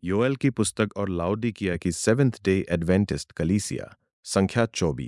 योएल की पुस्तक और लाउडिकिया की सेवेंथ डे एडवेंटिस्ट कलीसिया, संख्या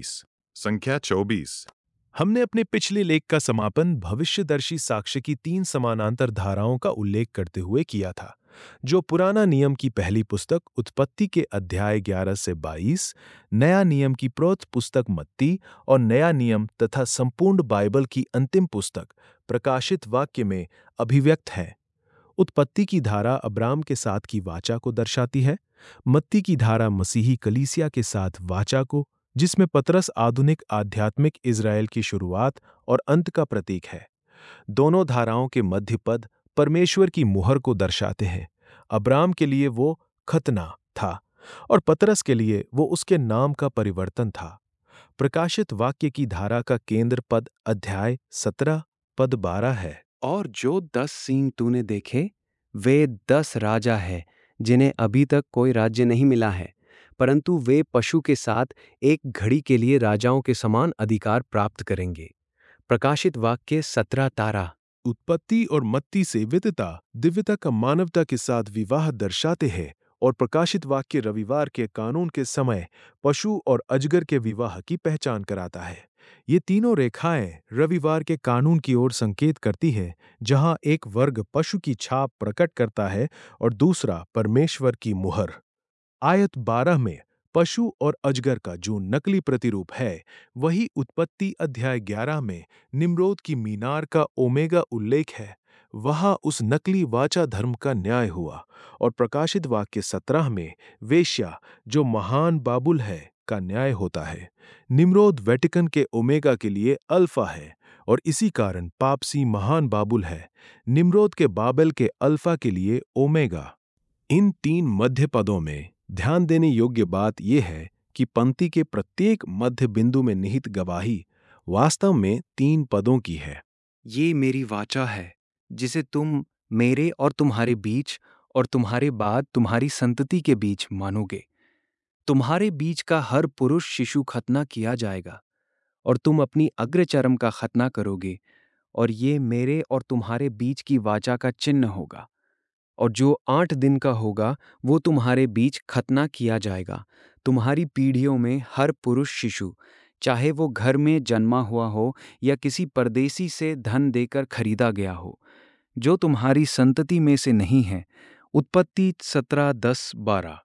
24। हमने अपने पिछले लेख का समापन भविष्यदर्शी साक्ष्य की 3 समानांतर धाराओं का उल्लेख करते हुए किया था, जो पुराना नियम की पहली पुस्तक उत्पत्ति के अध्याय 11 से 22, नया नियम की प्रोत पुस्तक मत्ती और नया नियम तथा संपूर्ण बाइबल की अंतिम पुस्तक प्रकाशित वाक्य में अभिव्यक्त है। उत्पत्ति की धारा अब्राम के साथ की वाचा को दर्शाती है। मत्ती की धारा मसीही कलीसिया के साथ वाचा को, जिसमें पतरस आधुनिक आध्यात्मिक इज़राइल की शुरुआत और अंत का प्रतीक है। दोनों धाराओं के मध्य पद परमेश्वर की मुहर को दर्शाते हैं। अब्राम के लिए वो खतना था और पतरस के लिए वो उसके नाम का परिवर्तन था। प्रकाशित वाक्य की धारा का केंद्र पद अध्याय 17 पद 12 है। और जो 10 सींग तूने देखे, वे 10 राजा है, जिन्हें अभी तक कोई राज्य नहीं मिला है, परंतु वे पशु के साथ एक घड़ी के लिए राजाओं के समान अधिकार प्राप्त करेंगे। प्रकाशित वाक्य 17 तारा। उत्पत्ति और मत्ती से विविधता दिव्यता का मानवता के साथ विवाह दर्शाते हैं और प्रकाशित वाक्य रविवार के कानून के समय पशु और अजगर के विवाह की पहचान कराता है। ये तीनों रेखाएं रविवार के कानून की ओर संकेत करती हैं, जहां एक वर्ग पशु की छाप प्रकट करता है और दूसरा परमेश्वर की मुहर। आयत 12 में पशु और अजगर का जो नकली प्रतिरूप है, वही उत्पत्ति अध्याय 11 में निम्रोद की मीनार का ओमेगा उल्लेख है। वहां उस नकली वाचा धर्म का न्याय हुआ और प्रकाशित वाक्य 17 में वेश्या, जो महान बाबुल है, का न्याय होता है। निम्रोद वेटिकन के ओमेगा के लिए अल्फा है और इसी कारण पापसी महान बाबुल है। निम्रोद के बाबेल के अल्फा के लिए ओमेगा। इन 3 मध्य पदों में ध्यान देने योग्य बात यह है कि पंक्ति के प्रत्येक मध्य बिंदु में निहित गवाही वास्तव में 3 पदों की है। ये मेरी वाचा है, जिसे तुम मेरे और तुम्हारे बीच और तुम्हारे बाद तुम्हारी संतति के बीच मानोगे। तुम्हारे बीच का हर पुरुष शिशु खतना किया जाएगा और तुम अपनी अग्रचर्म का खतना करोगे, और ये मेरे और तुम्हारे बीच की वाचा का चिन्ह होगा। और जो 8 दिन का होगा, वो तुम्हारे बीच खतना किया जाएगा। तुम्हारी पीढ़ियों में हर पुरुष शिशु, चाहे वो घर में जन्मा हुआ हो या किसी परदेसी से धन देकर खरीदा गया हो, जो तुम्हारी संतति में से नहीं है। उत्पत्ति 17:10-12।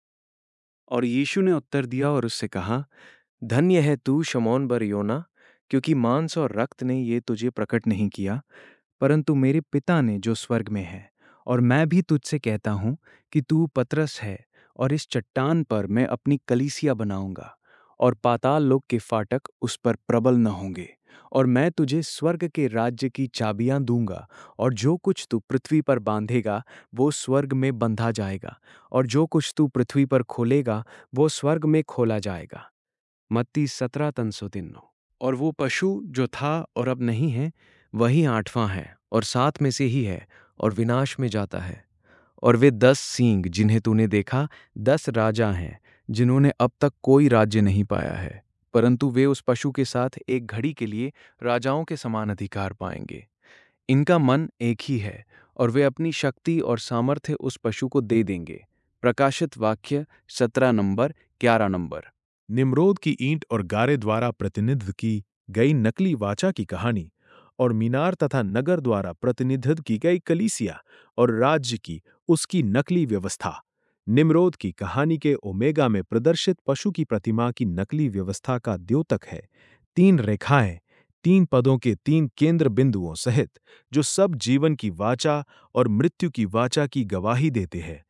और यीशु ने उत्तर दिया और उससे कहा, धन्य है तू शमौन बर योना, क्योंकि मांस और रक्त ने ये तुझे प्रकट नहीं किया, परंतु मेरे पिता ने जो स्वर्ग में है। और मैं भी तुझसे कहता हूँ कि तू पतरस है, और इस चट्टान पर मैं अपनी कलीसिया बनाऊंगा, और पाताल लोक के फाटक उस पर प्रबल न होंगे। और मैं तुझे स्वर्ग के राज्य की चाबियां दूंगा, और जो कुछ तू पृथ्वी पर बांधेगा वो स्वर्ग में बंधा जाएगा, और जो कुछ तू पृथ्वी पर खोलेगा वो स्वर्ग में खोला जाएगा। मत्ती 17:3। और वो पशु जो था और अब नहीं है, वही 8वां है और 7 में से ही है और विनाश में जाता है। और वे 10 सींग जिन्हें तूने देखा, 10 राजा हैं, जिन्होंने अब तक कोई राज्य नहीं पाया है, परंतु वे उस पशु के साथ एक घड़ी के लिए राजाओं के समान अधिकार पाएंगे। इनका मन एक ही है और वे अपनी शक्ति और सामर्थ्य उस पशु को दे देंगे। प्रकाशित वाक्य 17 नंबर 11 नंबर। निम्रोद की ईंट और गारे द्वारा प्रतिनिधित्व की गई नकली वाचा की कहानी और मीनार तथा नगर द्वारा प्रतिनिधित्व की गई कलीसिया और राज्य की उसकी नकली व्यवस्था। निम्रोद की कहानी के ओमेगा में प्रदर्शित पशु की प्रतिमा की नकली व्यवस्था का द्योतक है। 3 रेखाएं 3 पदों के 3 केंद्र बिंदुओं सहित, जो सब जीवन की वाचा और मृत्यु की वाचा की गवाही देते हैं।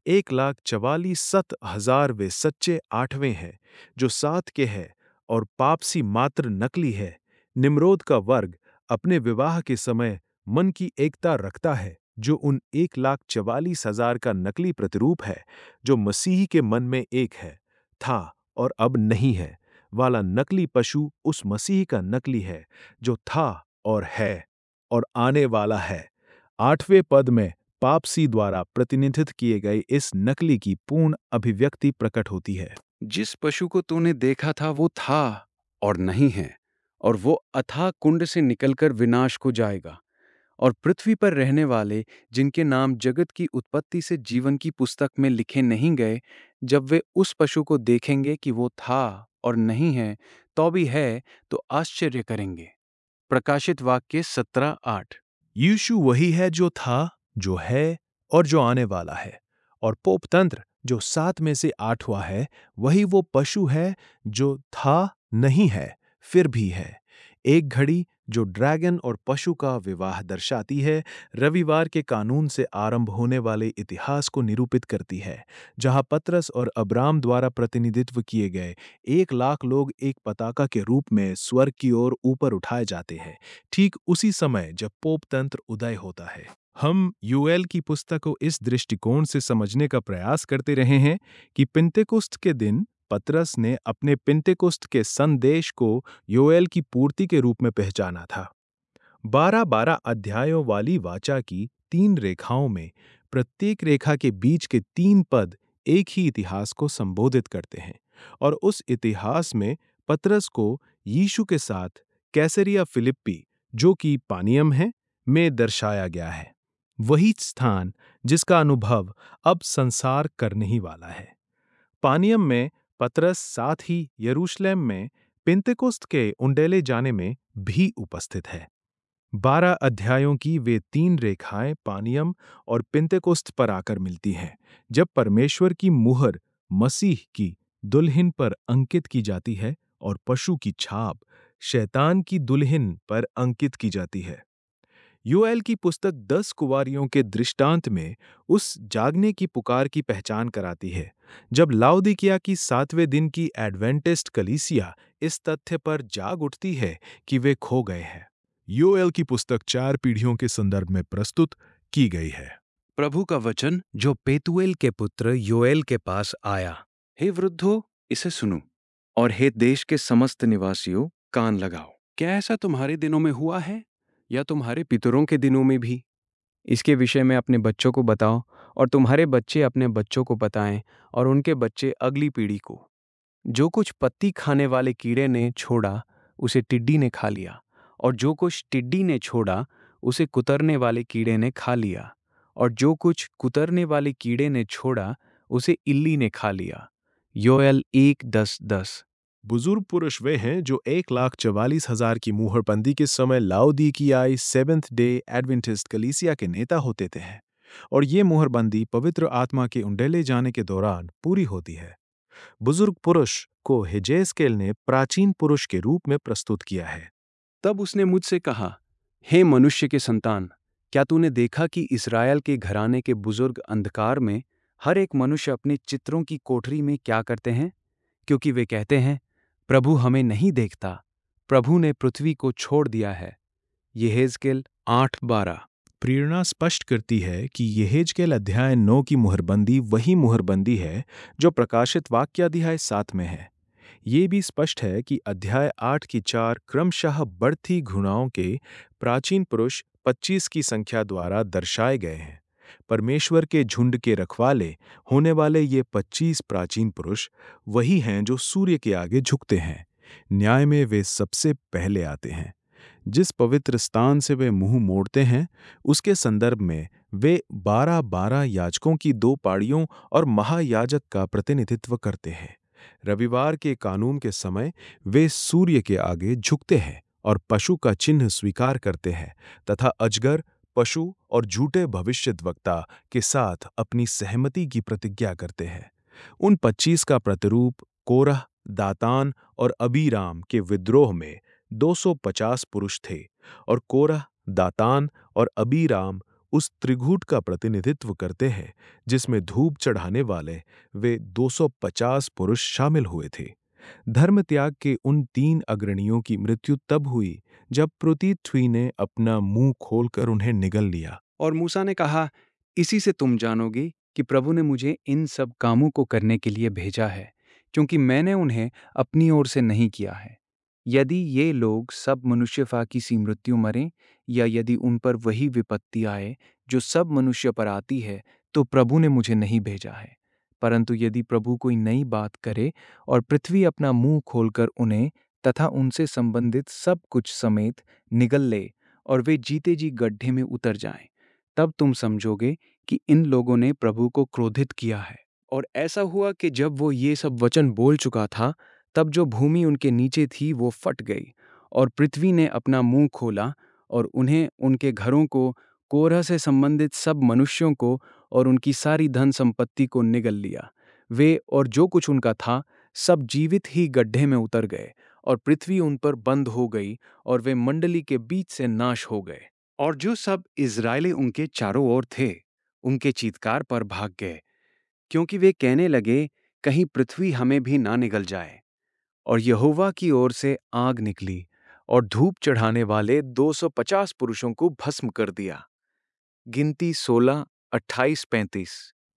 1,44,000 वे सच्चे 8वें हैं, जो 7 के हैं और पापसी मात्र नकली है। निम्रोद का वर्ग अपने विवाह के समय मन की एकता रखता है, जो उन 1,44,000 का नकली प्रतिरूप है, जो मसीही के मन में एक है, था और अब नहीं है वाला नकली पशु उस मसीह का नकली है, जो था और है और आने वाला है। 8वें पद में पापसी द्वारा प्रतिनिधित्व किए गए इस नकली की पूर्ण अभिव्यक्ति प्रकट होती है। जिस पशु को तूने देखा था वो था और नहीं है, और वो अथाह कुंड से निकलकर विनाश को जाएगा। और पृथ्वी पर रहने वाले जिनके नाम जगत की उत्पत्ति से जीवन की पुस्तक में लिखे नहीं गए, जब वे उस पशु को देखेंगे कि वो था और नहीं है तो भी है, तो आश्चर्य करेंगे। प्रकाशित वाक्य 17:8। यीशु वही है जो था, जो है और जो आने वाला है। और पोप तंत्र जो 7 में से 8वां है, वही वो पशु है जो था, नहीं है, फिर भी है। एक घड़ी जो ड्रैगन और पशु का विवाह दर्शाती है, रविवार के कानून से आरंभ होने वाले इतिहास को निरूपित करती है, जहां पतरस और अब्राम द्वारा प्रतिनिधित्व किए गए 1,00,000 लोग एक पताका के रूप में स्वर्ग की ओर ऊपर उठाए जाते हैं, ठीक उसी समय जब पोप तंत्र उदय होता है। हम यूएल की पुस्तक को इस दृष्टिकोण से समझने का प्रयास करते रहे हैं कि पिंतेकुस्त के दिन पतरस ने अपने पिंतेकुस्त के संदेश को योएल की पूर्ति के रूप में पहचाना था। 12-12 अध्यायों वाली वाचा की 3 रेखाओं में प्रत्येक रेखा के बीच के 3 पद एक ही इतिहास को संबोधित करते हैं, और उस इतिहास में पतरस को यीशु के साथ कैसरिया फिलिप्पी, जो कि पानियम है, में दर्शाया गया है। वही स्थान जिसका अनुभव अब संसार करने ही वाला है। पानियम में पतरस साथ ही यरूशलेम में पिंतेकुस्त के उंडेले जाने में भी उपस्थित है। 12 अध्यायों की वे 3 रेखाएं पानियम और पिंतेकुस्त पर आकर मिलती हैं, जब परमेश्वर की मुहर मसीह की दुल्हन पर अंकित की जाती है और पशु की छाप शैतान की दुल्हन पर अंकित की जाती है। योएल की पुस्तक 10 कुंवारियों के दृष्टांत में उस जागने की पुकार की पहचान कराती है, जब लाउदिकिया की 7वें दिन की एडवेंटिस्ट कलीसिया इस तथ्य पर जाग उठती है कि वे खो गए हैं। योएल की पुस्तक 4 पीढ़ियों के संदर्भ में प्रस्तुत की गई है। प्रभु का वचन जो पेतुएल के पुत्र योएल के पास आया। हे वृद्धों, इसे सुनो, और हे देश के समस्त निवासियों, कान लगाओ। क्या ऐसा तुम्हारे दिनों में हुआ है, या तुम्हारे पितरों के दिनों में भी? इसके विषय में अपने बच्चों को बताओ, और तुम्हारे बच्चे अपने बच्चों को बताएं, और उनके बच्चे अगली पीढ़ी को। जो कुछ पत्ती खाने वाले कीड़े ने छोड़ा, उसे टिड्डी ने खा लिया, और जो कुछ टिड्डी ने छोड़ा, उसे कुतरने वाले कीड़े ने खा लिया, और जो कुछ कुतरने वाले कीड़े ने छोड़ा, उसे इल्ली ने खा लिया। योएल 1:10-10। बुजुर्ग पुरुष वे हैं जो 1,44,000 की मुहरबंदी के समय लाउदीकियाई सेवेंथ डे एडवेंटिस्ट कलीसिया के नेता होते थे, और ये मुहरबंदी पवित्र आत्मा के उंडेले जाने के दौरान पूरी होती है। बुजुर्ग पुरुष को हेजेस्केल ने प्राचीन पुरुष के रूप में प्रस्तुत किया है। तब उसने मुझसे कहा, हे मनुष्य के संतान, क्या तूने देखा कि इस्राएल के घराने के बुजुर्ग अंधकार में हर एक मनुष्य अपने चित्रों की कोठरी में क्या करते हैं? क्योंकि वे कहते हैं, प्रभु हमें नहीं देखता, प्रभु ने पृथ्वी को छोड़ दिया है। यहेजकेल 8:12। प्रेरणा स्पष्ट करती है कि यहेजकेल अध्याय 9 की मुहरबंदी वही मुहरबंदी है जो प्रकाशित वाक्य अध्याय 7 में है। ये भी स्पष्ट है कि अध्याय 8 की 4 क्रमशः बढ़ती घृणाओं के प्राचीन पुरुष 25 की संख्या द्वारा दर्शाए गए हैं। परमेश्वर के झुंड के रखवाले होने वाले ये 25 प्राचीन पुरुष वही हैं जो सूर्य के आगे झुकते हैं। न्याय में वे सबसे पहले आते हैं। जिस पवित्र स्थान से वे मुंह मोड़ते हैं, उसके संदर्भ में वे 12-12 याजकों की 2 पाड़ियों और महायाजक का प्रतिनिधित्व करते हैं। रविवार के कानून के समय वे सूर्य के आगे झुकते हैं और पशु का चिन्ह स्वीकार करते हैं तथा अजगर, पशु और झूठे भविष्यद्वक्ता के साथ अपनी सहमति की प्रतिज्ञा करते हैं। उन 25 का प्रतिरूप कोरह, दातान और अबीराम के विद्रोह में 250 पुरुष थे, और कोरह, दातान और अबीराम उस त्रिगुट का प्रतिनिधित्व करते हैं जिसमें धूप चढ़ाने वाले वे 250 पुरुष शामिल हुए थे। धर्म त्याग के उन 3 अग्रणियों की मृत्यु तब हुई जब पृथ्वी ने अपना मुंह खोलकर उन्हें निगल लिया। और मूसा ने कहा, इसी से तुम जानोगे कि प्रभु ने मुझे इन सब कामों को करने के लिए भेजा है, क्योंकि मैंने उन्हें अपनी ओर से नहीं किया है। यदि ये लोग सब मनुष्यफा सी मृत्यु मरें, या यदि उन पर वही विपत्ति आए जो सब मनुष्य पर आती है, तो प्रभु ने मुझे नहीं भेजा है। परंतु यदि प्रभु कोई नई बात करे और पृथ्वी अपना मुंह खोलकर उन्हें तथा उनसे संबंधित सब कुछ समेत निगल ले, और वे जीते जी गड्ढे में उतर जाएं, तब तुम समझोगे कि इन लोगों ने प्रभु को क्रोधित किया है। और ऐसा हुआ कि जब वो ये सब वचन बोल चुका था, तब जो भूमि उनके नीचे थी वो फट गई, और पृथ्वी ने अपना मुंह खोला और उन्हें, उनके घरों को, कोरह से संबंधित सब मनुष्यों को और उनकी सारी धन संपत्ति को निगल लिया। वे और जो कुछ उनका था सब जीवित ही गड्ढे में उतर गए, और पृथ्वी उन पर बंद हो गई, और वे मंडली के बीच से नाश हो गए। और जो सब इज़राइली उनके चारों ओर थे, उनके चीत्कार पर भाग गए, क्योंकि वे कहने लगे, कहीं पृथ्वी हमें भी ना निगल जाए। और यहोवा की ओर से आग निकली और धूप चढ़ाने वाले 250 पुरुषों को भस्म कर दिया। गिनती 16, 28, 35।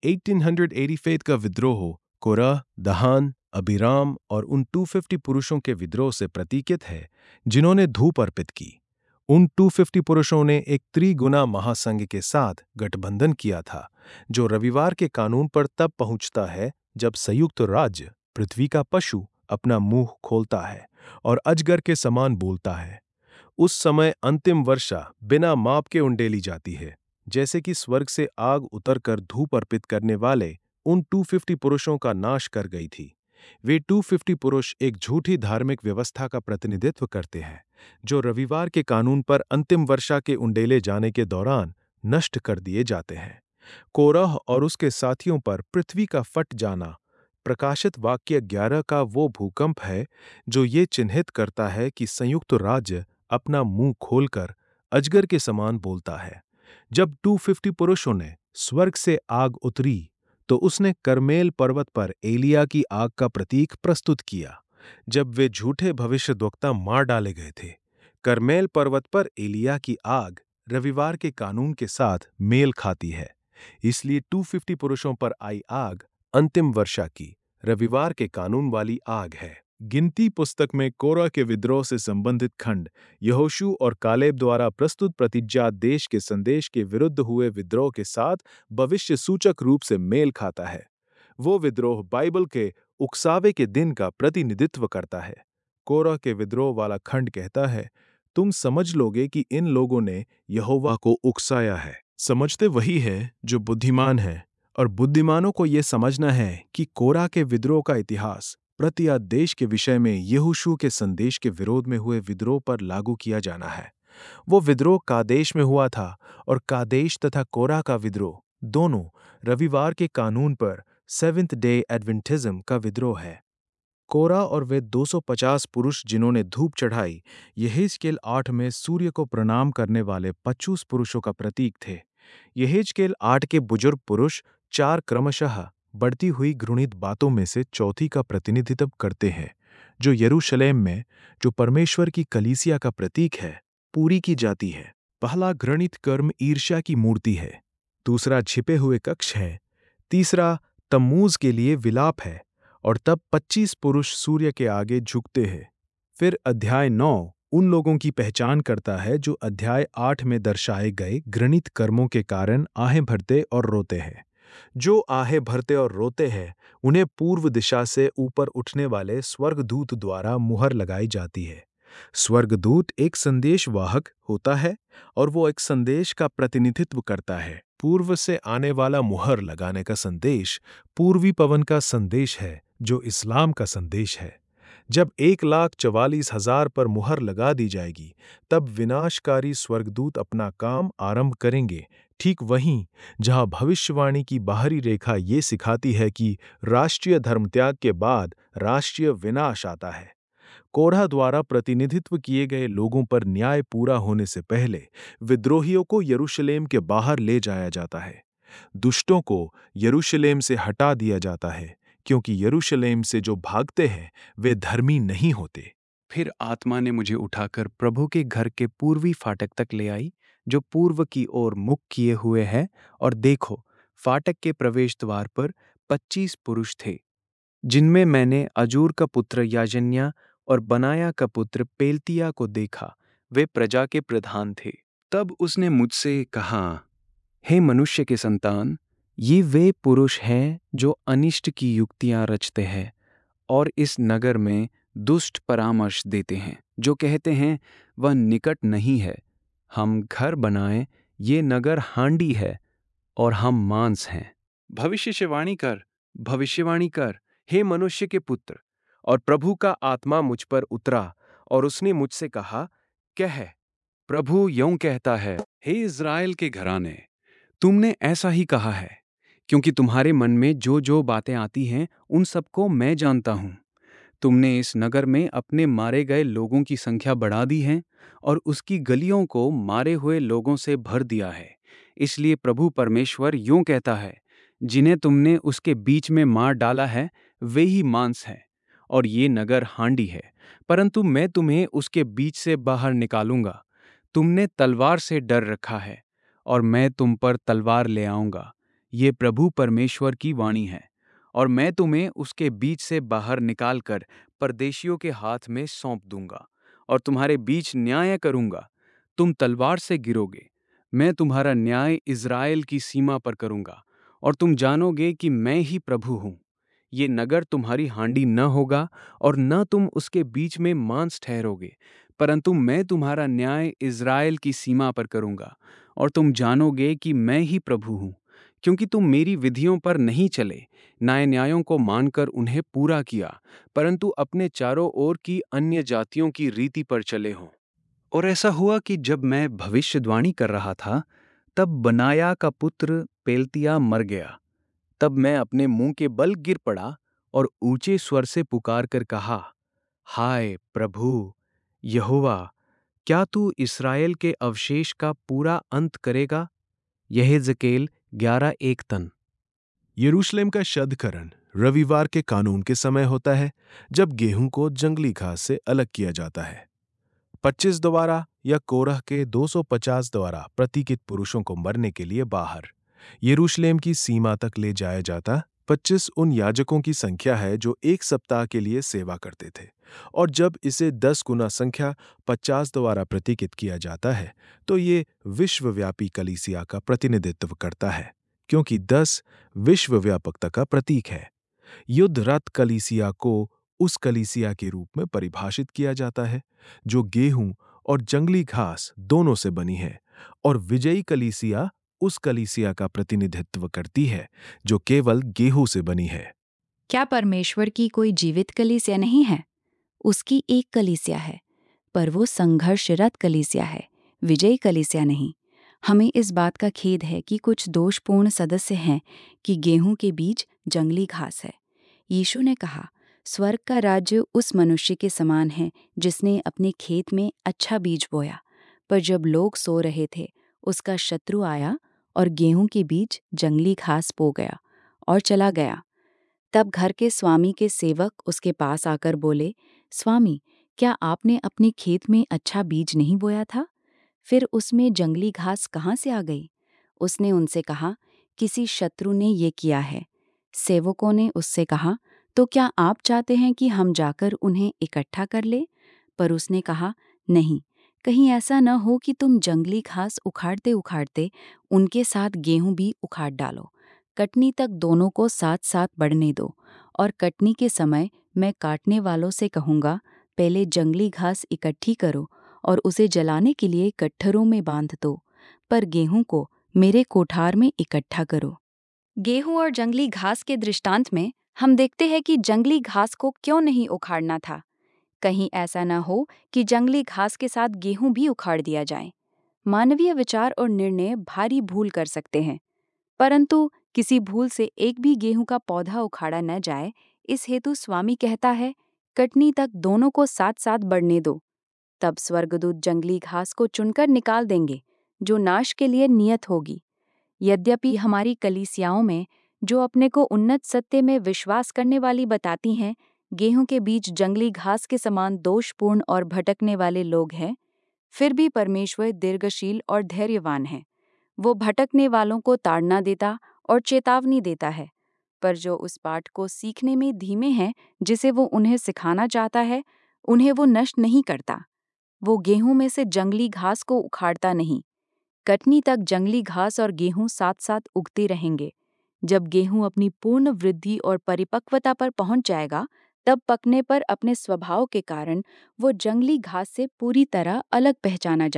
1885 का विद्रोह कोरह, दहान, अबीराम और उन 250 पुरुषों के विद्रोह से प्रतीकित है जिन्होंने धूप अर्पित की। उन 250 पुरुषों ने एक त्रिगुना महासंघ के साथ गठबंधन किया था, जो रविवार के कानून पर तब पहुंचता है जब संयुक्त राज्य पृथ्वी का पशु अपना मुंह खोलता है और अजगर के समान बोलता है। उस समय अंतिम वर्षा बिना माप के उंडेली जाती है, जैसे कि स्वर्ग से आग उतरकर धूप अर्पित करने वाले उन 250 पुरुषों का नाश कर गई थी। वे 250 पुरुष एक झूठी धार्मिक व्यवस्था का प्रतिनिधित्व करते हैं, जो रविवार के कानून पर अंतिम वर्षा के उंडेले जाने के दौरान नष्ट कर दिए जाते हैं। कोरह और उसके साथियों पर पृथ्वी का फट जाना प्रकाशित वाक्य 11 का वो भूकंप है जो ये चिन्हित करता है कि संयुक्त राज्य अपना मुंह खोलकर अजगर के समान बोलता है। जब 250 पुरुषों ने स्वर्ग से आग उतरी, तो उसने करमेल पर्वत पर एलिया की आग का प्रतीक प्रस्तुत किया, जब वे झूठे भविष्यद्वक्ता मार डाले गए थे। करमेल पर्वत पर एलिया की आग रविवार के कानून के साथ मेल खाती है, इसलिए 250 पुरुषों पर आई आग अंतिम वर्षा की रविवार के कानून वाली आग है। गिनती पुस्तक में कोरह के विद्रोह से संबंधित खंड यहोशू और कालेब द्वारा प्रस्तुत प्रतिज्ञा देश के संदेश के विरुद्ध हुए विद्रोह के साथ भविष्य सूचक रूप से मेल खाता है। वो विद्रोह बाइबल के उकसावे के दिन का प्रतिनिधित्व करता है। कोरह के विद्रोह वाला खंड कहता है, तुम समझ लोगे कि इन लोगों ने यहोवा को उकसाया है। समझते वही है जो बुद्धिमान है, और बुद्धिमानों को यह समझना है कि कोरह के विद्रोह का इतिहास प्रत्यादेश के विषय में यहोशू के संदेश के विरोध में हुए विद्रोह पर लागू किया जाना है। वो विद्रोह कादेश में हुआ था, और कादेश तथा कोरह का विद्रोह दोनों रविवार के कानून पर सेवेंथ डे एडवेंटिज्म का विद्रोह है। कोरह और वे 250 पुरुष जिन्होंने धूप चढ़ाई, यहेजकेल 8 में सूर्य को प्रणाम करने वाले 25 पुरुषों का प्रतीक थे। यहेजकेल 8 के बुजुर्ग पुरुष 4 क्रमशः बढ़ती हुई घृणित बातों में से चौथी का प्रतिनिधित्व करते हैं, जो यरूशलेम में, जो परमेश्वर की कलीसिया का प्रतीक है, पूरी की जाती है। पहला घृणित कर्म ईर्ष्या की मूर्ति है, दूसरा छिपे हुए कक्ष है, तीसरा तम्मूज के लिए विलाप है, और तब 25 पुरुष सूर्य के आगे झुकते हैं। फिर अध्याय 9 उन लोगों की पहचान करता है जो अध्याय 8 में दर्शाए गए घृणित कर्मों के कारण आहें भरते और रोते हैं। जो आहें भरते और रोते हैं, उन्हें पूर्व दिशा से ऊपर उठने वाले स्वर्गदूत द्वारा मुहर लगाई जाती है। स्वर्गदूत एक संदेशवाहक होता है, और वो एक संदेश का प्रतिनिधित्व करता है। पूर्व से आने वाला मुहर लगाने का संदेश पूर्वी पवन का संदेश है, जो इस्लाम का संदेश है। जब 1,44,000 पर मुहर लगा दी जाएगी, तब विनाशकारी स्वर्गदूत अपना काम आरंभ करेंगे, ठीक वहीं जहां भविष्यवाणी की बाहरी रेखा ये सिखाती है कि राष्ट्रीय धर्मत्याग के बाद राष्ट्रीय विनाश आता है। कोरह द्वारा प्रतिनिधित्व किए गए लोगों पर न्याय पूरा होने से पहले विद्रोहियों को यरूशलेम के बाहर ले जाया जाता है। दुष्टों को यरूशलेम से हटा दिया जाता है, क्योंकि यरूशलेम से जो भागते हैं वे धर्मी नहीं होते। फिर आत्मा ने मुझे उठाकर प्रभु के घर के पूर्वी फाटक तक ले आई, जो पूर्व की ओर मुख किए हुए है, और देखो, फाटक के प्रवेश द्वार पर 25 पुरुष थे, जिनमें मैंने अजूर का पुत्र याजन्या और बनाया का पुत्र पेल्तिया को देखा। वे प्रजा के प्रधान थे। तब उसने मुझसे कहा, हे मनुष्य के संतान, ये वे पुरुष हैं जो अनिष्ट की युक्तियां रचते हैं और इस नगर में दुष्ट परामर्श देते हैं, जो कहते हैं वह निकट नहीं है, हम घर बनाएं, ये नगर हांडी है और हम मांस हैं। भविष्यवाणी कर, हे मनुष्य के पुत्र। और प्रभु का आत्मा मुझ पर उतरा और उसने मुझसे कहा, कह, प्रभु यूं कहता है, हे इज़राइल के घराने, तुमने ऐसा ही कहा है, क्योंकि तुम्हारे मन में जो जो बातें आती हैं उन सबको मैं जानता हूं। तुमने इस नगर में अपने मारे गए लोगों की संख्या बढ़ा दी है और उसकी गलियों को मारे हुए लोगों से भर दिया है। इसलिए प्रभु परमेश्वर यूं कहता है, जिन्हें तुमने उसके बीच में मार डाला है वे ही मांस हैं और ये नगर हांडी है, परंतु मैं तुम्हें उसके बीच से बाहर निकालूंगा। तुमने तलवार से डर रखा है और मैं तुम पर तलवार ले आऊंगा। ये प्रभु परमेश्वर की वाणी है। और मैं तुम्हें उसके बीच से बाहर निकालकर परदेशियों के हाथ में सौंप दूंगा और तुम्हारे बीच न्याय करूंगा। तुम तलवार से गिरोगे। मैं तुम्हारा न्याय इज़राइल की सीमा पर करूंगा और तुम जानोगे कि मैं ही प्रभु हूं। ये नगर तुम्हारी हांडी न होगा और न तुम उसके बीच में मांस ठहरोगे, परंतु मैं तुम्हारा न्याय इज़राइल की सीमा पर करूंगा और तुम जानोगे कि मैं ही प्रभु हूं, क्योंकि तुम मेरी विधियों पर नहीं चले, न्यायों को मानकर उन्हें पूरा किया, परंतु अपने चारों ओर की अन्य जातियों की रीति पर चले हो। और ऐसा हुआ कि जब मैं भविष्यवाणी कर रहा था, तब बनाया का पुत्र पेल्तिया मर गया। तब मैं अपने मुंह के बल गिर पड़ा और ऊंचे स्वर से पुकार कर कहा, हाय प्रभु यहोवा, क्या तू इस्राएल के अवशेष का पूरा अंत करेगा? यहेजकेल 11:1 तन। यरूशलेम का शद्धकरण रविवार के कानून के समय होता है, जब गेहूं को जंगली घास से अलग किया जाता है। 25 द्वारा या कोरह के 250 द्वारा प्रतीकित पुरुषों को मरने के लिए बाहर यरूशलेम की सीमा तक ले जाया जाता। 25 उन याजकों की संख्या है जो एक सप्ताह के लिए सेवा करते थे, और जब इसे 10 गुना संख्या 50 द्वारा प्रतीकित किया जाता है तो ये विश्वव्यापी कलीसिया का प्रतिनिधित्व करता है, क्योंकि 10 विश्वव्यापकता का प्रतीक है। युद्ध रथ कलीसिया को उस कलीसिया के रूप में परिभाषित किया जाता है जो गेहूं और जंगली घास दोनों से बनी है, और विजयी कलीसिया उस कलीसिया का प्रतिनिधित्व करती है जो केवल गेहूं से बनी है। क्या परमेश्वर की कोई जीवित कलीसिया नहीं है? उसकी एक कलीसिया है, पर वो संघर्षरत कलीसिया है, विजयी कलीसिया नहीं। हमें इस बात का खेद है कि कुछ दोषपूर्ण सदस्य हैं कि गेहूं के बीज जंगली घास है। यीशु ने कहा, स्वर्ग का राज्य उस मनुष्य के समान है जिसने अपने खेत में अच्छा बीज बोया, पर जब लोग सो रहे थे उसका शत्रु आया और गेहूं के बीज जंगली घास बो गया और चला गया। तब घर के स्वामी के सेवक उसके पास आकर बोले, स्वामी, क्या आपने अपने खेत में अच्छा बीज नहीं बोया था? फिर उसमें जंगली घास कहाँ से आ गई? उसने उनसे कहा, किसी शत्रु ने ये किया है। सेवकों ने उससे कहा, तो क्या आप चाहते हैं कि हम जाकर उन्हें इकट्ठा कर ले? पर उसने कहा, नहीं, कहीं ऐसा न हो कि तुम जंगली घास उखाड़ते उखाड़ते उनके साथ गेहूं भी उखाड़ डालो। कटनी तक दोनों को साथ साथ बढ़ने दो, और कटनी के समय मैं काटने वालों से कहूँगा, पहले जंगली घास इकट्ठी करो और उसे जलाने के लिए गट्ठरों में बांध दो, पर गेहूं को मेरे कोठार में इकट्ठा करो। गेहूं और जंगली घास के दृष्टांत में हम देखते हैं कि जंगली घास को क्यों नहीं उखाड़ना था। कहीं ऐसा न हो कि जंगली घास के साथ गेहूं भी उखाड़ दिया जाए। मानवीय विचार और निर्णय भारी भूल कर सकते हैं, परंतु किसी भूल से एक भी गेहूं का पौधा उखाड़ा न जाए, इस हेतु स्वामी कहता है, कटनी तक दोनों को साथ साथ बढ़ने दो। तब स्वर्गदूत जंगली घास को चुनकर निकाल देंगे जो नाश के लिए नियत होगी। यद्यपि हमारी कलीसियाओं में जो अपने को उन्नत सत्य में विश्वास करने वाली बताती हैं, गेहूं के बीच जंगली घास के समान दोषपूर्ण और भटकने वाले लोग हैं, फिर भी परमेश्वर दीर्घशील और धैर्यवान है। वो भटकने वालों को ताड़ना देता और चेतावनी देता है, पर जो उस पाठ को सीखने में धीमे हैं जिसे वो उन्हें सिखाना चाहता है, उन्हें वो नष्ट नहीं करता। वो गेहूं में से जंगली घास को उखाड़ता नहीं। कटनी तक जंगली घास और गेहूं साथ साथ उगते रहेंगे। जब गेहूं अपनी पूर्ण वृद्धि और परिपक्वता पर पहुंच जाएगा, तब पकने पर अपने स्वभाव के कारण वो जंगली घास से पूरी तरह अलग पहचाना जाएगा।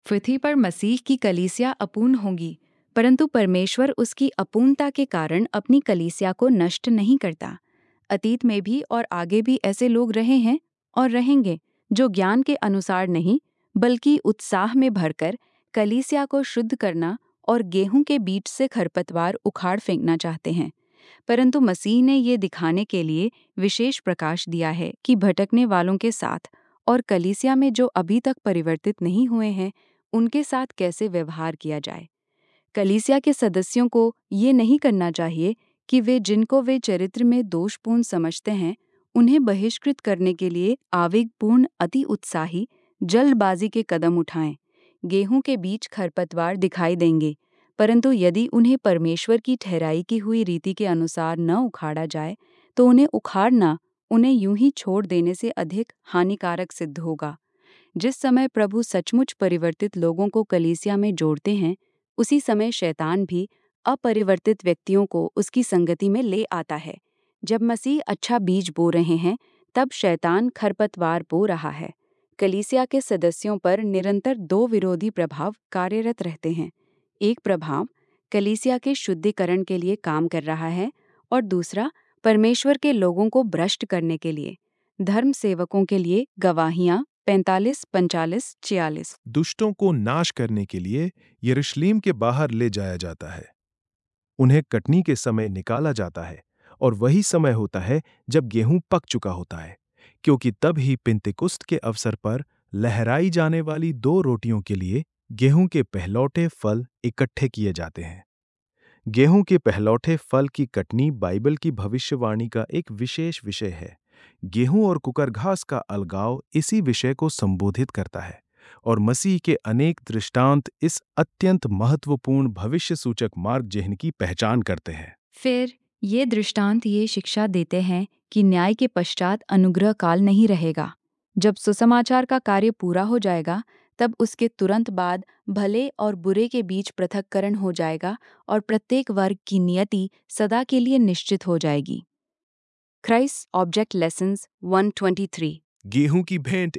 पृथ्वी पर मसीह की कलीसिया अपूर्ण होगी, परंतु परमेश्वर उसकी अपूर्णता के कारण अपनी कलीसिया को नष्ट नहीं करता। अतीत में भी और आगे भी ऐसे लोग रहे हैं और रहेंगे जो ज्ञान के अनुसार नहीं बल्कि उत्साह में भरकर कलीसिया को शुद्ध करना और गेहूं के बीच से खरपतवार उखाड़ फेंकना चाहते हैं। परंतु मसीह ने ये दिखाने के लिए विशेष प्रकाश दिया है कि भटकने वालों के साथ और कलीसिया में जो अभी तक परिवर्तित नहीं हुए हैं उनके साथ कैसे व्यवहार किया जाए। कलीसिया के सदस्यों को ये नहीं करना चाहिए कि वे जिनको वे चरित्र में दोषपूर्ण समझते हैं उन्हें बहिष्कृत करने के लिए आवेगपूर्ण अति उत्साही जल्दबाजी के कदम उठाएं। गेहूं के बीच खरपतवार दिखाई देंगे, परंतु यदि उन्हें परमेश्वर की ठहराई की हुई रीति के अनुसार न उखाड़ा जाए तो उन्हें उखाड़ना उन्हें यूं ही छोड़ देने से अधिक हानिकारक सिद्ध होगा। जिस समय प्रभु सचमुच परिवर्तित लोगों को कलीसिया में जोड़ते हैं उसी समय शैतान भी अपरिवर्तित व्यक्तियों को उसकी संगति में ले आता है। जब मसीह अच्छा बीज बो रहे हैं तब शैतान खरपतवार बो रहा है। कलीसिया के सदस्यों पर निरंतर दो विरोधी प्रभाव कार्यरत रहते हैं। एक प्रभाव कलीसिया के शुद्धिकरण के लिए काम कर रहा है और दूसरा परमेश्वर के लोगों को भ्रष्ट करने के लिए। धर्म सेवकों के लिए गवाहियां 45, 45, 46। दुष्टों को नाश करने के लिए यरूशलेम के बाहर ले जाया जाता है। उन्हें कटनी के समय निकाला जाता है और वही समय होता है जब गेहूं पक चुका होता है, क्योंकि तब ही पिंतेकुस्त के अवसर पर लहराई जाने वाली 2 रोटियों के लिए गेहूं के पहलौठे फल इकट्ठे किए जाते हैं। गेहूं के पहलौठे फल की कटनी बाइबल की भविष्यवाणी का एक विशेष विषय है। गेहूं और कुकर घास का अलगाव इसी विषय को संबोधित करता है और मसीह के अनेक दृष्टांत इस अत्यंत महत्वपूर्ण भविष्य सूचक मार्ग चिह्न की पहचान करते हैं। फिर ये दृष्टांत ये शिक्षा देते हैं कि न्याय के पश्चात अनुग्रह काल नहीं रहेगा। जब सुसमाचार का कार्य पूरा हो जाएगा तब उसके तुरंत बाद भले और बुरे के बीच पृथक्करण हो जाएगा और प्रत्येक वर्ग की नियति सदा के लिए निश्चित हो जाएगी। Christ object lessons 123। गेहूं की भेंट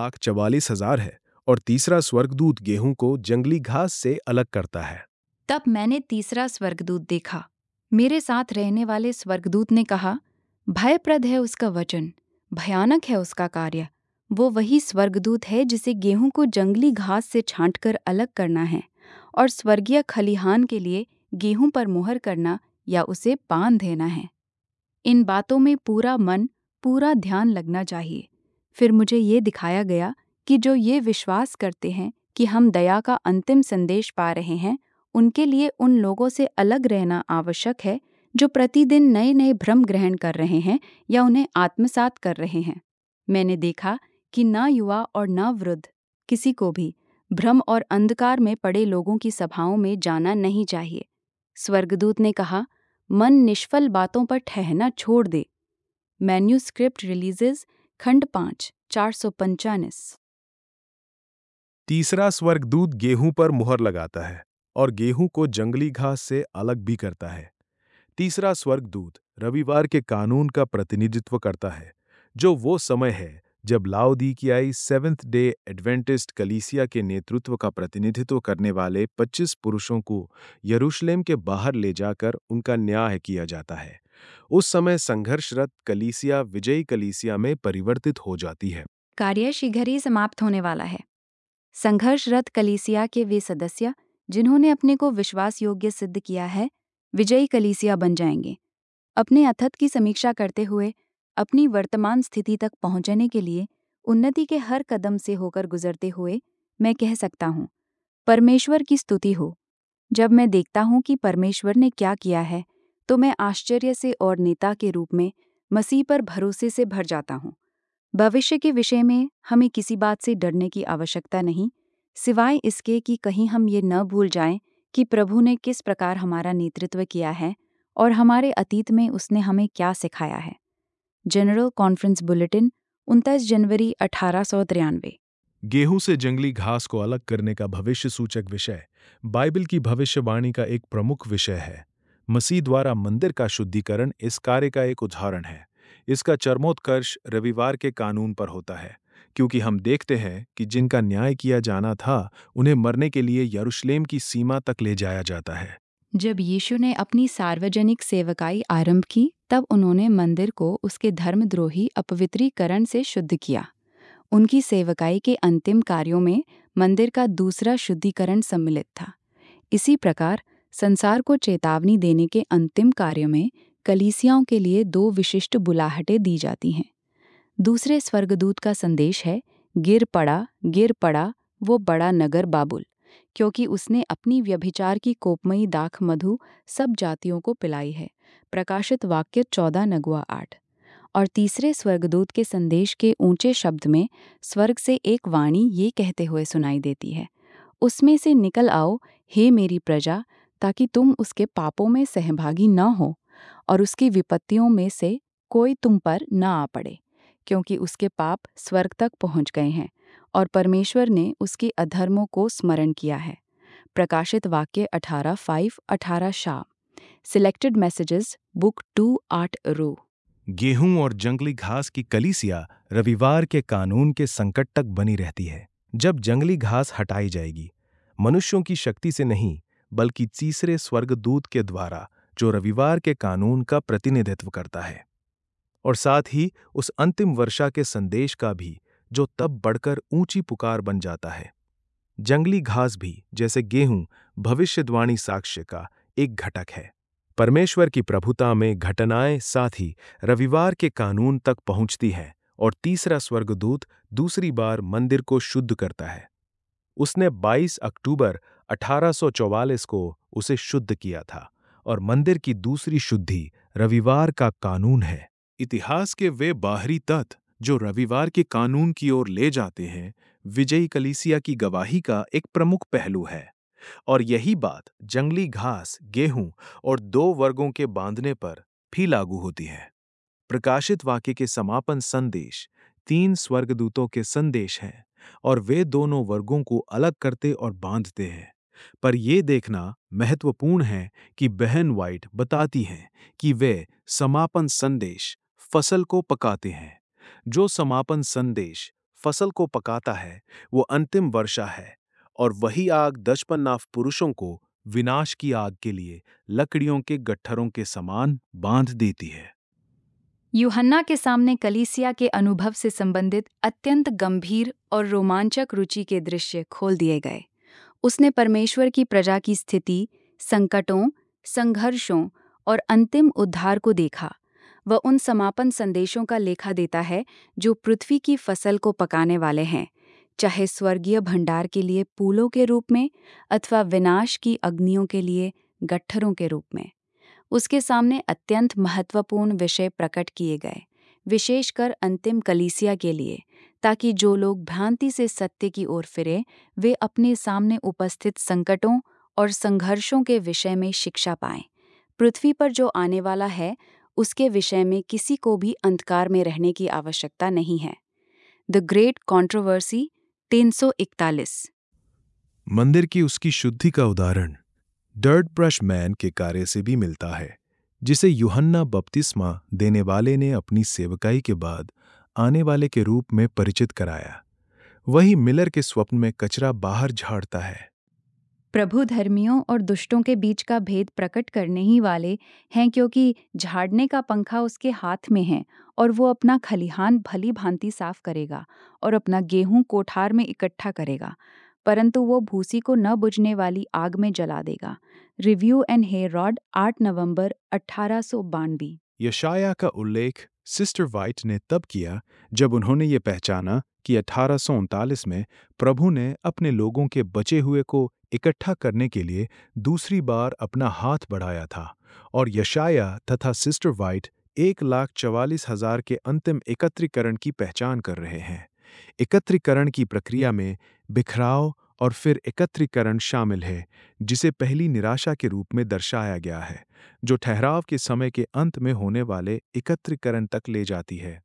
1,44,000 है और तीसरा स्वर्गदूत गेहूं को जंगली घास से अलग करता है। तब मैंने तीसरा स्वर्गदूत देखा। मेरे साथ रहने वाले स्वर्गदूत ने कहा, भयप्रद है उसका वचन, भयानक है उसका कार्य। वो वही स्वर्गदूत है जिसे गेहूं को जंगली घास से छांटकर अलग करना है और स्वर्गीय खलिहान के लिए गेहूं पर मुहर करना या उसे बांध देना है। इन बातों में पूरा मन, पूरा ध्यान लगना चाहिए। फिर मुझे ये दिखाया गया कि जो ये विश्वास करते हैं कि हम दया का अंतिम संदेश पा रहे हैं, उनके लिए उन लोगों से अलग रहना आवश्यक है जो प्रतिदिन नए नए भ्रम ग्रहण कर रहे हैं या उन्हें आत्मसात कर रहे हैं। मैंने देखा कि न युवा और न वृद्ध किसी को भी भ्रम और अंधकार में पड़े लोगों की सभाओं में जाना नहीं चाहिए। स्वर्गदूत ने कहा, मन निष्फल बातों पर ठहरना छोड़ दे। मैन्यूस्क्रिप्ट रिलीजेस खंड 5, 495। तीसरा स्वर्गदूत गेहूं पर मुहर लगाता है और गेहूं को जंगली घास से अलग भी करता है। तीसरा स्वर्गदूत रविवार के कानून का प्रतिनिधित्व करता है, जो वो समय है जब लाओदीकियाई सेवेंथ डे एडवेंटिस्ट कलीसिया के नेतृत्व का प्रतिनिधित्व करने वाले 25 पुरुषों को यरूशलेम के बाहर ले जाकर उनका न्याय किया जाता है। उस समय संघर्षरत कलीसिया विजयी कलीसिया में परिवर्तित हो जाती है। कार्य शीघ्र ही समाप्त होने वाला है। संघर्षरत कलीसिया के वे सदस्य जिन्होंने अपने को विश्वास योग्य सिद्ध किया है, विजयी कलीसिया बन जाएंगे। अपने अथत की समीक्षा करते हुए अपनी वर्तमान स्थिति तक पहुंचने के लिए उन्नति के हर कदम से होकर गुजरते हुए मैं कह सकता हूँ, परमेश्वर की स्तुति हो। जब मैं देखता हूँ कि परमेश्वर ने क्या किया है तो मैं आश्चर्य से और नेता के रूप में मसीह पर भरोसे से भर जाता हूँ। भविष्य के विषय में हमें किसी बात से डरने की आवश्यकता नहीं, सिवाय इसके कि कहीं हम ये न भूल जाएं कि प्रभु ने किस प्रकार हमारा नेतृत्व किया है और हमारे अतीत में उसने हमें क्या सिखाया है। जनरल कॉन्फ्रेंस बुलेटिन 29 जनवरी 1893। गेहूं से जंगली घास को अलग करने का भविष्य सूचक विषय बाइबल की भविष्यवाणी का एक प्रमुख विषय है। मसीह द्वारा मंदिर का शुद्धिकरण इस कार्य का एक उदाहरण है। इसका चरमोत्कर्ष रविवार के कानून पर होता है, क्योंकि हम देखते हैं कि जिनका न्याय किया जाना था उन्हें मरने के लिए यरूशलेम की सीमा तक ले जाया जाता है। जब यीशु ने अपनी सार्वजनिक सेवकाई आरंभ की, तब उन्होंने मंदिर को उसके धर्मद्रोही अपवित्रीकरण से शुद्ध किया। उनकी सेवकाई के अंतिम कार्यों में मंदिर का दूसरा शुद्धिकरण सम्मिलित था। इसी प्रकार संसार को चेतावनी देने के अंतिम कार्य में कलीसियाओं के लिए 2 विशिष्ट बुलाहटें दी जाती हैं। दूसरे स्वर्गदूत का संदेश है, गिर पड़ा वो बड़ा नगर बाबुल, क्योंकि उसने अपनी व्यभिचार की कोपमयी दाख मधु सब जातियों को पिलाई है। प्रकाशित वाक्य 14:8। और तीसरे स्वर्गदूत के संदेश के ऊंचे शब्द में स्वर्ग से एक वाणी ये कहते हुए सुनाई देती है, उसमें से निकल आओ, हे मेरी प्रजा, ताकि तुम उसके पापों में सहभागी न हो और उसकी विपत्तियों में से कोई तुम पर न आ पड़े, क्योंकि उसके पाप स्वर्ग तक पहुंच गए हैं और परमेश्वर ने उसके अधर्मों को स्मरण किया है। प्रकाशित वाक्य 18:5-18 शाह। सिलेक्टेड मैसेजेस, बुक 2:8 रो। गेहूं और जंगली घास की कलीसिया रविवार के कानून के संकट तक बनी रहती है। जब जंगली घास हटाई जाएगी, मनुष्यों की शक्ति से नहीं बल्कि तीसरे स्वर्गदूत के द्वारा, जो रविवार के कानून का प्रतिनिधित्व करता है, और साथ ही उस अंतिम वर्षा के संदेश का भी, जो तब बढ़कर ऊंची पुकार बन जाता है। जंगली घास भी, जैसे गेहूं, भविष्यद्वाणी साक्ष्य का एक घटक है। परमेश्वर की प्रभुता में घटनाएं साथ ही रविवार के कानून तक पहुंचती हैं और तीसरा स्वर्गदूत दूसरी बार मंदिर को शुद्ध करता है। उसने 22 अक्टूबर 1844 को उसे शुद्ध किया था और मंदिर की दूसरी शुद्धि रविवार का कानून है। इतिहास के वे बाहरी तथ्य जो रविवार के कानून की ओर ले जाते हैं, विजयी कलीसिया की गवाही का एक प्रमुख पहलू है। और यही बात जंगली घास, गेहूं और 2 वर्गों के बांधने पर भी लागू होती है। प्रकाशित वाक्य के समापन संदेश 3 स्वर्गदूतों के संदेश हैं और वे दोनों वर्गों को अलग करते और बांधते हैं। पर यह देखना महत्वपूर्ण है कि बहन व्हाइट बताती हैं कि वे समापन संदेश फसल को पकाते हैं। जो समापन संदेश फसल को पकाता है वो अंतिम वर्षा है, और वही आग दशपन्नाव पुरुषों को विनाश की आग के लिए लकड़ियों के गट्ठरों के समान बांध देती है। यूहन्ना के सामने कलीसिया के अनुभव से संबंधित अत्यंत गंभीर और रोमांचक रुचि के दृश्य खोल दिए गए। उसने परमेश्वर की प्रजा की स्थिति, संकटों, संघर्षों और अंतिम उद्धार को देखा। वह उन समापन संदेशों का लेखा देता है जो पृथ्वी की फसल को पकाने वाले हैं, चाहे स्वर्गीय भंडार के लिए पूलों के रूप में अथवा विनाश की अग्नियों के लिए गट्ठरों के रूप में। उसके सामने अत्यंत महत्वपूर्ण विषय प्रकट किए गए, विशेषकर अंतिम कलीसिया के लिए, ताकि जो लोग भ्रांति से सत्य की ओर फिरे, वे अपने सामने उपस्थित संकटों और संघर्षों के विषय में शिक्षा पाएं। पृथ्वी पर जो आने वाला है, उसके विषय में किसी को भी अंधकार में रहने की आवश्यकता नहीं है। The great controversy 341। मंदिर की उसकी शुद्धि का उदाहरण डर्ट ब्रश मैन के कार्य से भी मिलता है, जिसे यूहन्ना बपतिस्मा देने वाले ने अपनी सेवकाई के बाद आने वाले के रूप में परिचित कराया। वही मिलर के स्वप्न में कचरा बाहर झाड़ता है। प्रभु धर्मियों और दुष्टों के बीच का भेद प्रकट करने ही वाले हैं, क्योंकि झाड़ने का पंखा उसके हाथ में है और वो अपना खलिहान भली भांति साफ करेगा और अपना गेहूं कोठार में इकट्ठा करेगा, परंतु वो भूसी को न बुझने वाली आग में जला देगा। रिव्यू एंड हेरोड 8 नवंबर 1892। यशाया का उल्लेख सिस्टर व्हाइट ने तब किया जब उन्होंने ये पहचाना कि 1839 में प्रभु ने अपने लोगों के बचे हुए को इकट्ठा करने के लिए दूसरी बार अपना हाथ बढ़ाया था, और यशाया तथा सिस्टर व्हाइट 1,44,000 के अंतिम एकत्रीकरण की पहचान कर रहे हैं। एकत्रीकरण की प्रक्रिया में बिखराव और फिर एकत्रीकरण शामिल है, जिसे पहली निराशा के रूप में दर्शाया गया है, जो ठहराव के समय के अंत में होने वाले एकत्रीकरण तक ले जाती है।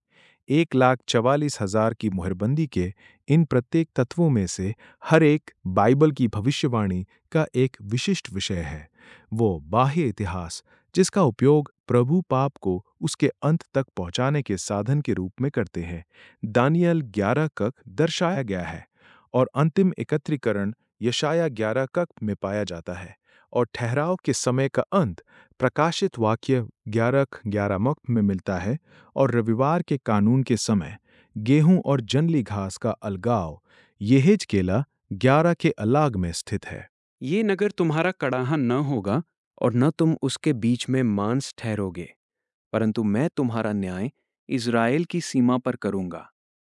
1,44,000 की मुहरबंदी के इन प्रत्येक तत्वों में से हर एक बाइबल की भविष्यवाणी का एक विशिष्ट विषय है। वो बाह्य इतिहास जिसका उपयोग प्रभु पाप को उसके अंत तक पहुंचाने के साधन के रूप में करते हैं। दानियल 11 कक दर्शाया गया है और अंतिम एकत्रीकरण यशाया 11 कक में पाया जाता है और ठहराव के समय का अंत प्रकाशित वाक्य 11:11 मुक्त में मिलता है और रविवार के कानून के समय गेहूं और जंगली घास का अलगाव यहेजकेला 11 के अलाग में स्थित है। ये नगर तुम्हारा कड़ाहा न होगा और न तुम उसके बीच में मांस ठहरोगे, परंतु मैं तुम्हारा न्याय इज़राइल की सीमा पर करूंगा।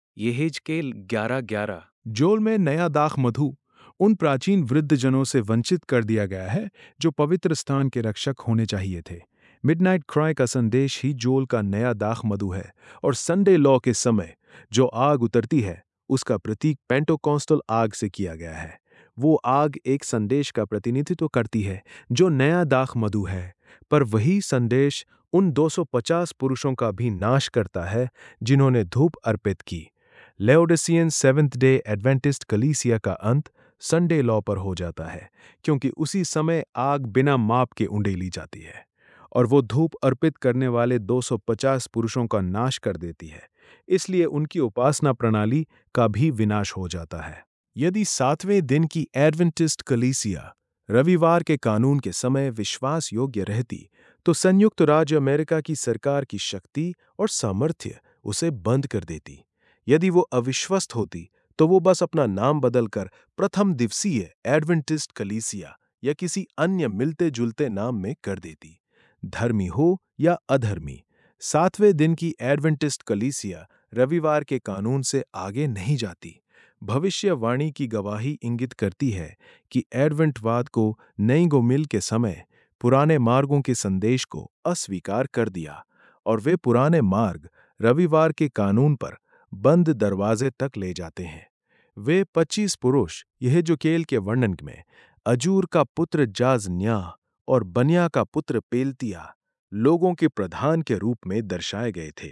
यहेजकेल 11:11। जोल में नया दाख मधु उन प्राचीन वृद्ध जनों से वंचित कर दिया गया है जो पवित्र स्थान के रक्षक होने चाहिए थे। मिडनाइट क्राई का संदेश ही जोल का नया दाख मधु है और संडे लॉ के समय जो आग उतरती है उसका प्रतीक पेंटोकॉस्टल आग से किया गया है। वो आग एक संदेश का प्रतिनिधित्व करती है जो नया दाख मधु है, पर वही संदेश उन 250 पुरुषों का भी नाश करता है जिन्होंने धूप अर्पित की। लेओडिसियन सेवेंथ डे एडवेंटिस्ट कलीसिया का अंत संडे लॉ पर हो जाता है क्योंकि उसी समय आग बिना माप के उंडेली जाती है और वो धूप अर्पित करने वाले 250 पुरुषों का नाश कर देती है, इसलिए उनकी उपासना प्रणाली का भी विनाश हो जाता है। यदि 7वें दिन की एडवेंटिस्ट कलीसिया रविवार के कानून के समय विश्वास योग्य रहती तो संयुक्त राज्य अमेरिका की सरकार की शक्ति और सामर्थ्य उसे बंद कर देती। यदि वो अविश्वस्त होती तो वो बस अपना नाम बदलकर प्रथम दिवसीय एडवेंटिस्ट कलीसिया या किसी अन्य मिलते जुलते नाम में कर देती। धर्मी हो या अधर्मी, 7वें दिन की एडवेंटिस्ट कलीसिया रविवार के कानून से आगे नहीं जाती। भविष्यवाणी की गवाही इंगित करती है कि एडवेंटवाद को नई गोमिल के समय पुराने मार्गों के संदेश को अस्वीकार कर दिया और वे पुराने मार्ग रविवार के कानून पर बंद दरवाजे तक ले जाते हैं। वे 25 पुरुष यहेजकेल के वर्णन में अजूर का पुत्र जाजन्याह और बनिया का पुत्र पेलतिया लोगों के प्रधान के रूप में दर्शाए गए थे।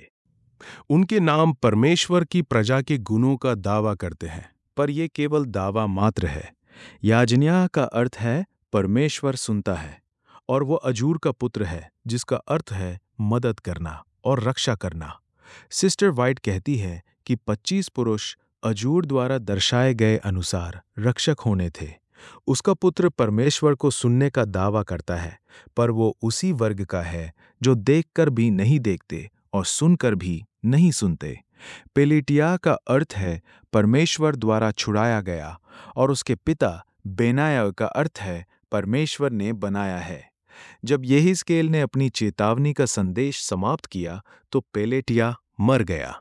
उनके नाम परमेश्वर की प्रजा के गुणों का दावा करते हैं, पर यह केवल दावा मात्र है। याजन्याह का अर्थ है परमेश्वर सुनता है और वो अजूर का पुत्र है जिसका अर्थ है मदद करना और रक्षा करना। सिस्टर वाइट कहती है कि 25 पुरुष अजूर द्वारा दर्शाए गए अनुसार रक्षक होने थे। उसका पुत्र परमेश्वर को सुनने का दावा करता है, पर वो उसी वर्ग का है जो देखकर भी नहीं देखते और सुनकर भी नहीं सुनते। पेलेटिया का अर्थ है परमेश्वर द्वारा छुड़ाया गया और उसके पिता बेनाया का अर्थ है परमेश्वर ने बनाया है। जब यहेजकेल ने अपनी चेतावनी का संदेश समाप्त किया तो पेलेटिया मर गया।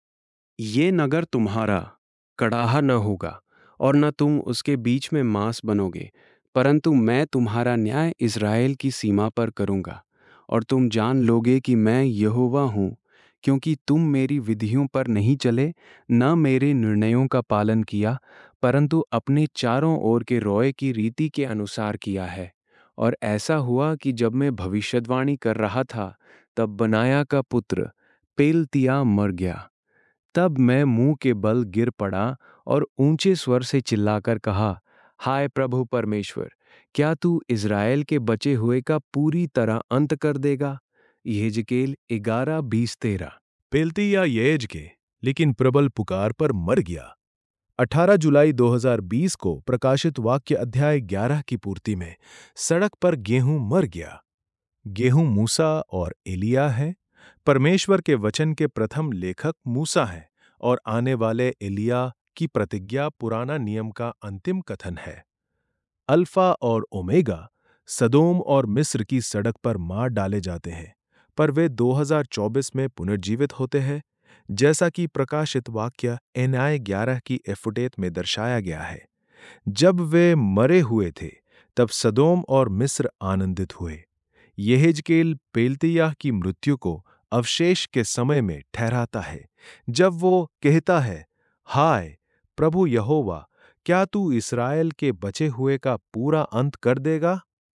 ये नगर तुम्हारा कड़ाहा न होगा और न तुम उसके बीच में मांस बनोगे, परंतु मैं तुम्हारा न्याय इज़राइल की सीमा पर करूंगा और तुम जान लोगे कि मैं यहोवा हूँ, क्योंकि तुम मेरी विधियों पर नहीं चले, न मेरे निर्णयों का पालन किया, परंतु अपने चारों ओर के रोए की रीति के अनुसार किया है। और ऐसा हुआ कि जब मैं भविष्यवाणी कर रहा था, तब बनाया का पुत्र पेलतिया मर गया। तब मैं मुंह के बल गिर पड़ा और ऊंचे स्वर से चिल्लाकर कहा, हाय प्रभु परमेश्वर, क्या तू इज़राइल के बचे हुए का पूरी तरह अंत कर देगा? यहेजकेल 11:20-13। पेलतिया यहेजके लेकिन प्रबल पुकार पर मर गया। 18 जुलाई 2020 को प्रकाशित वाक्य अध्याय 11 की पूर्ति में सड़क पर गेहूं मर गया। गेहूं मूसा और एलिया है। परमेश्वर के वचन के प्रथम लेखक मूसा हैं और आने वाले एलिया की प्रतिज्ञा पुराना नियम का अंतिम कथन है। अल्फा और ओमेगा सदोम और मिस्र की सड़क पर मार डाले जाते हैं, पर वे 2024 में पुनर्जीवित होते हैं, जैसा कि प्रकाशित वाक्य एनआई 11 की एफुडेत में दर्शाया गया है। जब वे मरे हुए थे तब सदोम और मिस्र आनंदित हुए। यहेजकेल पेलतियाह की मृत्यु को अवशेष के समय में ठहराता है, जब वो कहता है, हाय प्रभु यहोवा, क्या तू इस्राएल के बचे हुए का पूरा अंत कर देगा?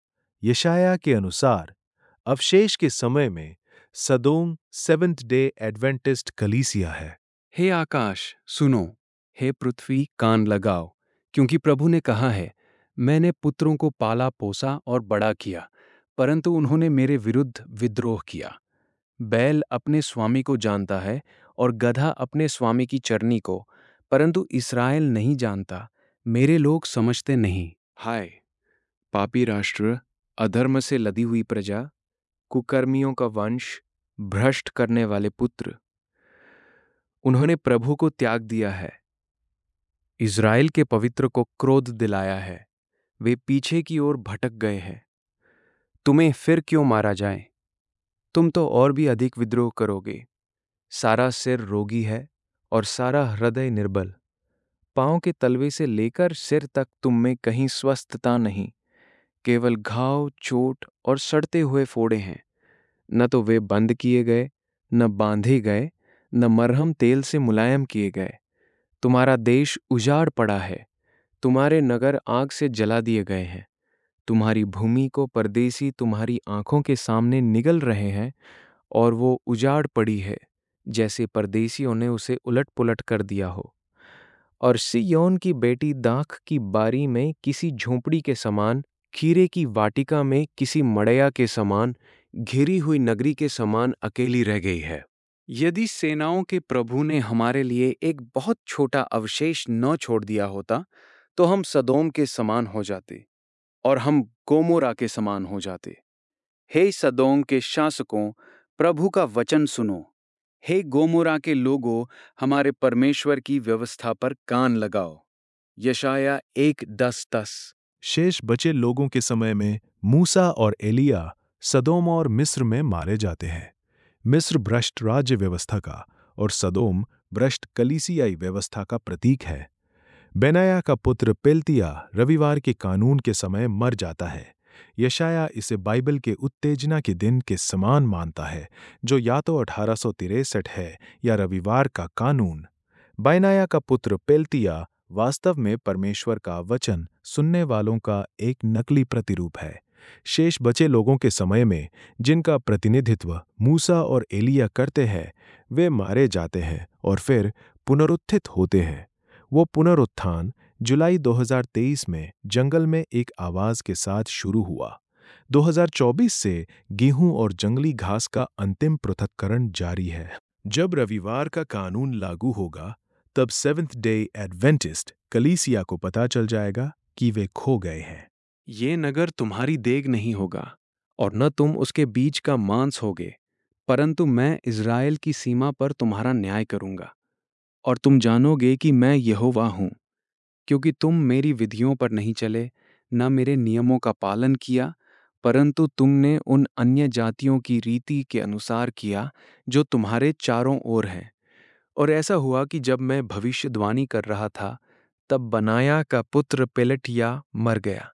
यशाया के अनुसार अवशेष के समय में सदोम सेवेंथ डे एडवेंटिस्ट कलीसिया है। हे आकाश सुनो, हे पृथ्वी कान लगाओ, क्योंकि प्रभु ने कहा है, मैंने पुत्रों को पाला पोसा और बड़ा किया, परंतु उन्होंने मेरे विरुद्ध विद्रोह किया। बैल अपने स्वामी को जानता है और गधा अपने स्वामी की चरनी को, परंतु इस्राएल नहीं जानता, मेरे लोग समझते नहीं। हाय, पापी राष्ट्र, अधर्म से लदी हुई प्रजा, कुकर्मियों का वंश, भ्रष्ट करने वाले पुत्र। उन्होंने प्रभु को त्याग दिया है, इज़राइल के पवित्र को क्रोध दिलाया है। वे पीछे की ओर भटक गए हैं। तुम्हें फिर क्यों मारा जाए? तुम तो और भी अधिक विद्रोह करोगे। सारा सिर रोगी है और सारा हृदय निर्बल। पांव के तलवे से लेकर सिर तक तुम में कहीं स्वस्थता नहीं, केवल घाव, चोट और सड़ते हुए फोड़े हैं। न तो वे बंद किए गए, न बांधे गए, न मरहम तेल से मुलायम किए गए। तुम्हारा देश उजाड़ पड़ा है, तुम्हारे नगर आग से जला दिए गए हैं। तुम्हारी भूमि को परदेसी तुम्हारी आंखों के सामने निगल रहे हैं और वो उजाड़ पड़ी है, जैसे परदेसियों ने उसे उलट पुलट कर दिया हो। और सिय्योन की बेटी दाख की बारी में किसी झोंपड़ी के समान, खीरे की वाटिका में किसी मड़ैया के समान, घिरी हुई नगरी के समान अकेली रह गई है। यदि सेनाओं के प्रभु ने हमारे लिए एक बहुत छोटा अवशेष न छोड़ दिया होता, तो हम सदोम के समान हो जाते और हम गोमोरा के समान हो जाते। हे सदोम के शासकों, प्रभु का वचन सुनो। हे गोमोरा के लोगों, हमारे परमेश्वर की व्यवस्था पर कान लगाओ। यशाया 1:10। शेष बचे लोगों के समय में मूसा और एलिया सदोम और मिस्र में मारे जाते हैं। मिस्र भ्रष्ट राज्य व्यवस्था का और सदोम भ्रष्ट कलीसियाई व्यवस्था का प्रतीक है। बेनाया का पुत्र पेल्तिया रविवार के कानून के समय मर जाता है। यशाया इसे बाइबल के उत्तेजना के दिन के समान मानता है, जो या तो 1863 है या रविवार का कानून। बेनाया का पुत्र पेल्तिया वास्तव में परमेश्वर का वचन सुनने वालों का एक नकली प्रतिरूप है। शेष बचे लोगों के समय में, जिनका प्रतिनिधित्व मूसा और एलिया करते हैं, वे मारे जाते हैं और फिर पुनरुत्थित होते हैं। वो पुनरुत्थान जुलाई 2023 में जंगल में एक आवाज के साथ शुरू हुआ। 2024 से गेहूं और जंगली घास का अंतिम पृथक्करण जारी है। जब रविवार का कानून लागू होगा, तब सेवेंथ डे एडवेंटिस्ट कलीसिया को पता चल जाएगा कि वे खो गए हैं। ये नगर तुम्हारी देग नहीं होगा और न तुम उसके बीच का मांस होगे, परंतु मैं इज़राइल की सीमा पर तुम्हारा न्याय करूंगा और तुम जानोगे कि मैं यहोवा हूं, क्योंकि तुम मेरी विधियों पर नहीं चले, न मेरे नियमों का पालन किया, परंतु तुमने उन अन्य जातियों की रीति के अनुसार किया जो तुम्हारे चारों ओर है। और ऐसा हुआ कि जब मैं भविष्यद्वाणी कर रहा था, तब बनाया का पुत्र पेलटिया मर गया।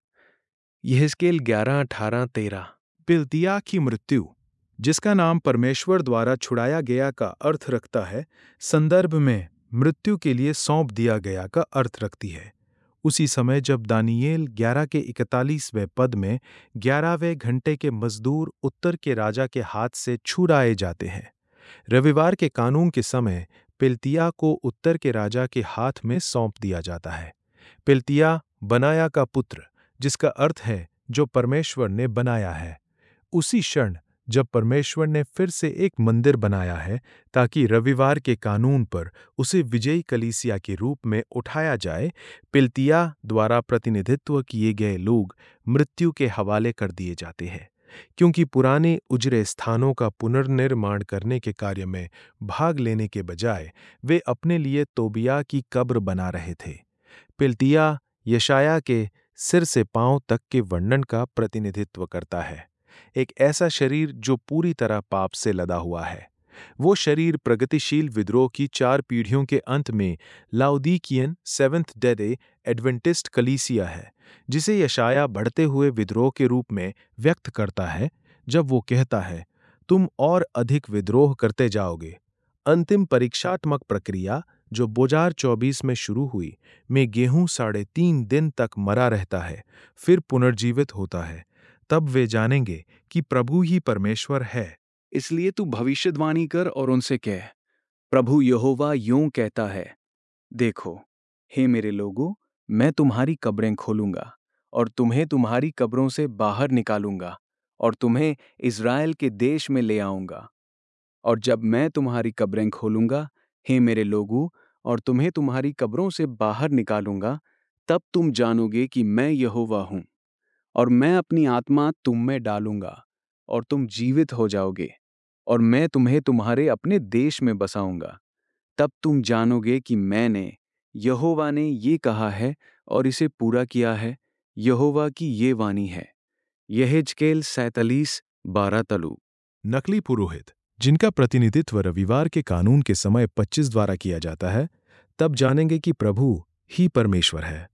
यहेजकेल 11:18-13। पिल्तिया की मृत्यु, जिसका नाम परमेश्वर द्वारा छुड़ाया गया का अर्थ रखता है, संदर्भ में मृत्यु के लिए सौंप दिया गया का अर्थ रखती है। उसी समय जब दानियेल 11 के 41वें पद में 11वें घंटे के मजदूर उत्तर के राजा के हाथ से छुड़ाए जाते हैं। रविवार के कानून के समय पिल्तिया को उत्तर के राजा के हाथ में सौंप दिया जाता है। पिल्तिया बनाया का पुत्र, जिसका अर्थ है जो परमेश्वर ने बनाया है। उसी क्षण जब परमेश्वर ने फिर से एक मंदिर बनाया है ताकि रविवार के कानून पर उसे विजयी कलीसिया के रूप में उठाया जाए, पिल्तिया द्वारा प्रतिनिधित्व किए गए लोग मृत्यु के हवाले कर दिए जाते हैं, क्योंकि पुराने उजरे स्थानों का पुनर्निर्माण करने के कार्य में भाग लेने के बजाय वे अपने लिए तोबिया की कब्र बना रहे थे। पिल्तिया यशाया के सिर से पांव तक के वर्णन का प्रतिनिधित्व करता है, एक ऐसा शरीर जो पूरी तरह पाप से लदा हुआ है। वो शरीर प्रगतिशील विद्रोह की 4 पीढ़ियों के अंत में लाउदीकियन सेवेंथ डे एडवेंटिस्ट कलीसिया है, जिसे यशाया बढ़ते हुए विद्रोह के रूप में व्यक्त करता है, जब वो कहता है, तुम और अधिक विद्रोह करते जाओगे। अंतिम परीक्षात्मक प्रक्रिया जो 2024 में शुरू हुई, में गेहूं 3.5 दिन तक मरा रहता है, फिर पुनर्जीवित होता है। तब वे जानेंगे कि प्रभु ही परमेश्वर है। इसलिए तू भविष्यद्वाणी कर और उनसे कह, प्रभु यहोवा यूं कहता है, देखो, हे मेरे लोगों, मैं तुम्हारी कब्रें खोलूंगा और तुम्हें तुम्हारी कब्रों से बाहर निकालूंगा और तुम्हें इज़राइल के देश में ले आऊंगा। और जब मैं तुम्हारी कब्रें खोलूंगा, हे मेरे लोगों, और तुम्हें तुम्हारी कब्रों से बाहर निकालूंगा, तब तुम जानोगे कि मैं यहोवा हूँ। और मैं अपनी आत्मा तुम में डालूंगा और तुम जीवित हो जाओगे, और मैं तुम्हें तुम्हारे अपने देश में बसाऊंगा। तब तुम जानोगे कि मैंने, यहोवा ने ये कहा है और इसे पूरा किया है। यहोवा की ये वाणी है। यहेजकेल 47:12 तलु। नकली पुरोहित, जिनका प्रतिनिधित्व रविवार के कानून के समय 25 द्वारा किया जाता है, तब जानेंगे कि प्रभु ही परमेश्वर है।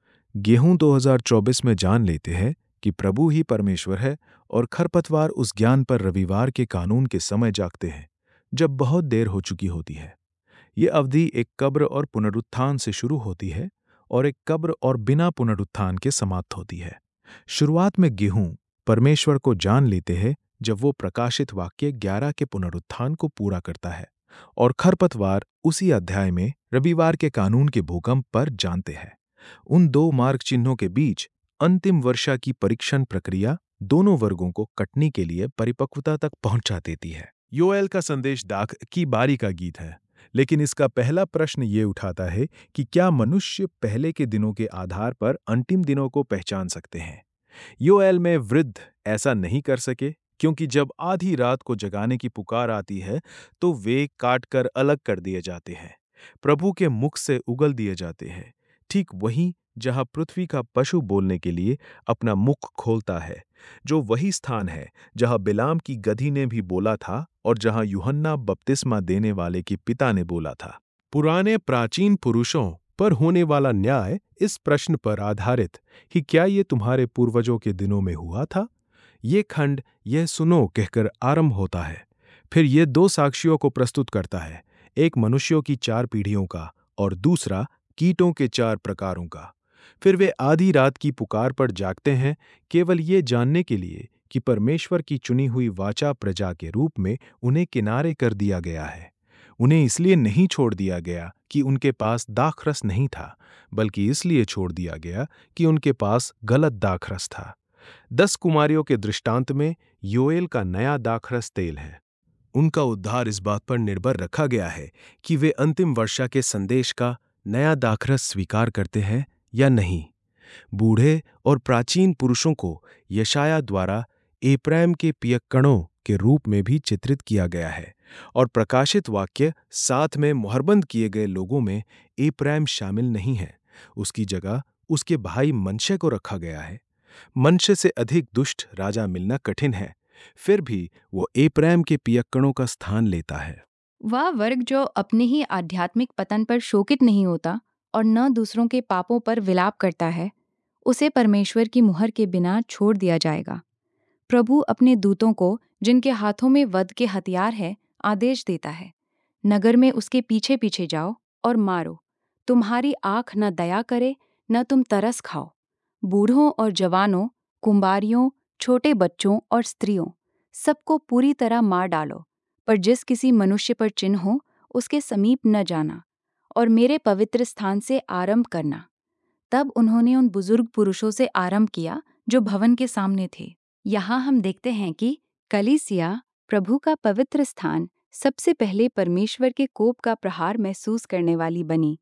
गेहूं 2024 में जान लेते हैं कि प्रभु ही परमेश्वर है, और खरपतवार उस ज्ञान पर रविवार के कानून के समय जागते हैं जब बहुत देर हो चुकी होती है। ये अवधि एक कब्र और पुनरुत्थान से शुरू होती है और एक कब्र और बिना पुनरुत्थान के समाप्त होती है। शुरुआत में गेहूं परमेश्वर को जान लेते हैं जब वो प्रकाशित वाक्य 11 के पुनरुत्थान को पूरा करता है, और खरपतवार उसी अध्याय में रविवार के कानून के भूकंप पर जानते हैं। उन दो मार्ग चिन्हों के बीच अंतिम वर्षा की परीक्षण प्रक्रिया दोनों वर्गों को कटनी के लिए परिपक्वता तक पहुंचा देती है। योएल का संदेश दाख की बारी का गीत है, लेकिन इसका पहला प्रश्न ये उठाता है कि क्या मनुष्य पहले के दिनों के आधार पर अंतिम दिनों को पहचान सकते हैं? योएल में वृद्ध ऐसा नहीं कर सके, क्योंकि जब आधी रात को जगाने की पुकार आती है तो वे काटकर अलग कर दिए जाते हैं, प्रभु के मुख से उगल दिए जाते हैं। ठीक वहीं जहां पृथ्वी का पशु बोलने के लिए अपना मुख खोलता है, जो वही स्थान है जहां बिलाम की गधी ने भी बोला था और जहां यूहन्ना बपतिस्मा देने वाले के पिता ने बोला था। पुराने प्राचीन पुरुषों पर होने वाला न्याय इस प्रश्न पर आधारित कि क्या ये तुम्हारे पूर्वजों के दिनों में हुआ था? ये खंड यह सुनो कहकर आरंभ होता है। फिर ये दो साक्षियों को प्रस्तुत करता है, एक मनुष्यों की 4 पीढ़ियों का और दूसरा कीटों के 4 प्रकारों का। फिर वे आधी रात की पुकार पर जागते हैं, केवल ये जानने के लिए कि परमेश्वर की चुनी हुई वाचा प्रजा के रूप में उन्हें किनारे कर दिया गया है। उन्हें इसलिए नहीं छोड़ दिया गया कि उनके पास दाखरस नहीं था, बल्कि इसलिए छोड़ दिया गया कि उनके पास गलत दाखरस था। 10 कुमारियों के दृष्टांत में योएल का नया दाखरस तेल है। उनका उद्धार इस बात पर निर्भर रखा गया है कि वे अंतिम वर्षा के संदेश का नया दाखरस स्वीकार करते हैं या नहीं। बूढ़े और प्राचीन पुरुषों को यशाया द्वारा एप्रैम के पियक्कड़ों के रूप में भी चित्रित किया गया है, और प्रकाशित वाक्य 7 में मुहरबंद किए गए लोगों में एप्रैम शामिल नहीं है। उसकी जगह उसके भाई मनश्शे को रखा गया है। मनश्शे से अधिक दुष्ट राजा मिलना कठिन है, फिर भी वो एप्रैम के पियक्कड़ों का स्थान लेता है। वह वर्ग जो अपने ही आध्यात्मिक पतन पर शोकित नहीं होता और न दूसरों के पापों पर विलाप करता है, उसे परमेश्वर की मुहर के बिना छोड़ दिया जाएगा। प्रभु अपने दूतों को, जिनके हाथों में वध के हथियार है, आदेश देता है, नगर में उसके पीछे पीछे जाओ और मारो। तुम्हारी आँख न दया करे, न तुम तरस खाओ। बूढ़ों और जवानों, कुंवारियों, छोटे बच्चों और स्त्रियों, सबको पूरी तरह मार डालो। पर जिस किसी मनुष्य पर चिन्ह हो, उसके समीप न जाना, और मेरे पवित्र स्थान से आरंभ करना। तब उन्होंने उन बुजुर्ग पुरुषों से आरंभ किया जो भवन के सामने थे। यहाँ हम देखते हैं कि कलीसिया, प्रभु का पवित्र स्थान, सबसे पहले परमेश्वर के कोप का प्रहार महसूस करने वाली बनी।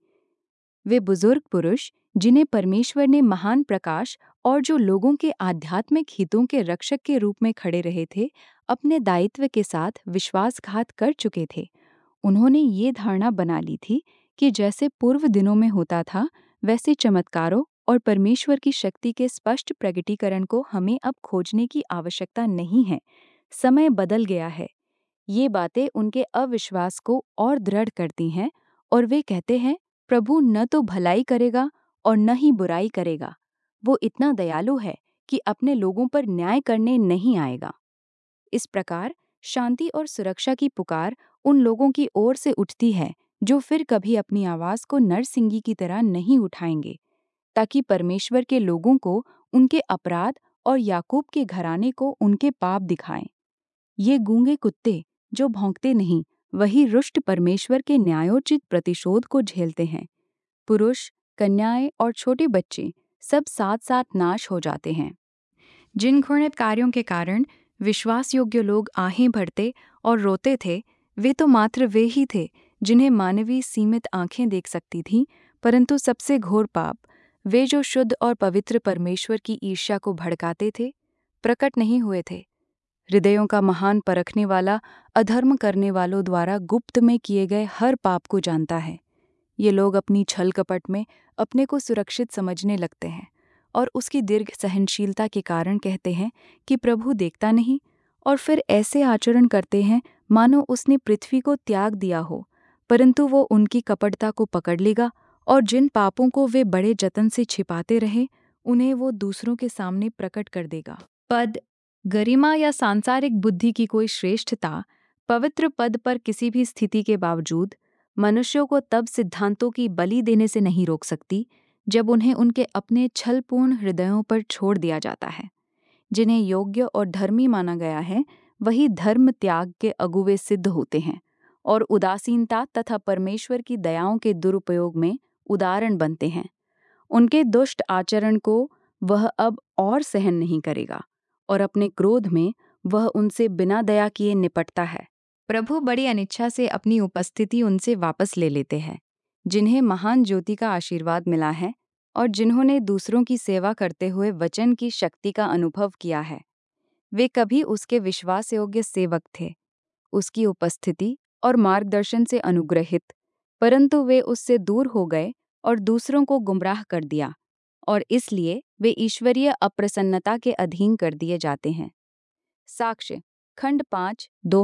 वे बुजुर्ग पुरुष, जिन्हें परमेश्वर ने महान प्रकाश और जो लोगों के आध्यात्मिक हितों के रक्षक के रूप में खड़े रहे थे, अपने दायित्व के साथ विश्वासघात कर चुके थे। उन्होंने ये धारणा बना ली थी कि जैसे पूर्व दिनों में होता था, वैसे चमत्कारों और परमेश्वर की शक्ति के स्पष्ट प्रकटीकरण को हमें अब खोजने की आवश्यकता नहीं है। समय बदल गया है। ये बातें उनके अविश्वास को और दृढ़ करती हैं, और वे कहते हैं, प्रभु न तो भलाई करेगा और न ही बुराई करेगा। वो इतना दयालु है कि अपने लोगों पर न्याय करने नहीं आएगा। इस प्रकार शांति और सुरक्षा की पुकार उन लोगों की ओर से उठती है जो फिर कभी अपनी आवाज को नरसिंगी की तरह नहीं उठाएंगे, ताकि परमेश्वर के लोगों को उनके अपराध और याकूब के घराने को उनके पाप दिखाएं। ये गूंगे कुत्ते जो भौंकते नहीं, वही रुष्ट परमेश्वर के न्यायोचित प्रतिशोध को झेलते हैं। पुरुष, कन्याएं और छोटे बच्चे सब साथ साथ नाश हो जाते हैं। जिन घृणित कार्यों के कारण विश्वास योग्य लोग आहें भरते और रोते थे, वे तो मात्र वे ही थे जिन्हें मानवीय सीमित आंखें देख सकती थीं, परंतु सबसे घोर पाप, वे जो शुद्ध और पवित्र परमेश्वर की ईर्ष्या को भड़काते थे, प्रकट नहीं हुए थे। हृदयों का महान परखने वाला अधर्म करने वालों द्वारा गुप्त में किए गए हर पाप को जानता है। ये लोग अपनी छल कपट में अपने को सुरक्षित समझने लगते हैं और उसकी दीर्घ सहनशीलता के कारण कहते हैं कि प्रभु देखता नहीं, और फिर ऐसे आचरण करते हैं मानो उसने पृथ्वी को त्याग दिया हो, परंतु वो उनकी कपटता को पकड़ लेगा और जिन पापों को वे बड़े जतन से छिपाते रहे, उन्हें वो दूसरों के सामने प्रकट कर देगा। पद, गरिमा या सांसारिक बुद्धि की कोई श्रेष्ठता पवित्र पद पर किसी भी स्थिति के बावजूद मनुष्यों को तब सिद्धांतों की बलि देने से नहीं रोक सकती जब उन्हें उनके अपने छलपूर्ण हृदयों पर छोड़ दिया जाता है। जिन्हें योग्य और धर्मी माना गया है, वही धर्म त्याग के अगुवे सिद्ध होते हैं और उदासीनता तथा परमेश्वर की दयाओं के दुरुपयोग में उदाहरण बनते हैं। उनके दुष्ट आचरण को वह अब और सहन नहीं करेगा और अपने क्रोध में वह उनसे बिना दया किए निपटता है। प्रभु बड़ी अनिच्छा से अपनी उपस्थिति उनसे वापस ले लेते हैं, जिन्हें महान ज्योति का आशीर्वाद मिला है और जिन्होंने दूसरों की सेवा करते हुए वचन की शक्ति का अनुभव किया है। वे कभी उसके विश्वास योग्य सेवक थे, उसकी उपस्थिति और मार्गदर्शन से अनुग्रहित, परंतु वे उससे दूर हो गए और दूसरों को गुमराह कर दिया, और इसलिए वे ईश्वरीय अप्रसन्नता के अधीन कर दिए जाते हैं। साक्ष्य, खंड 5,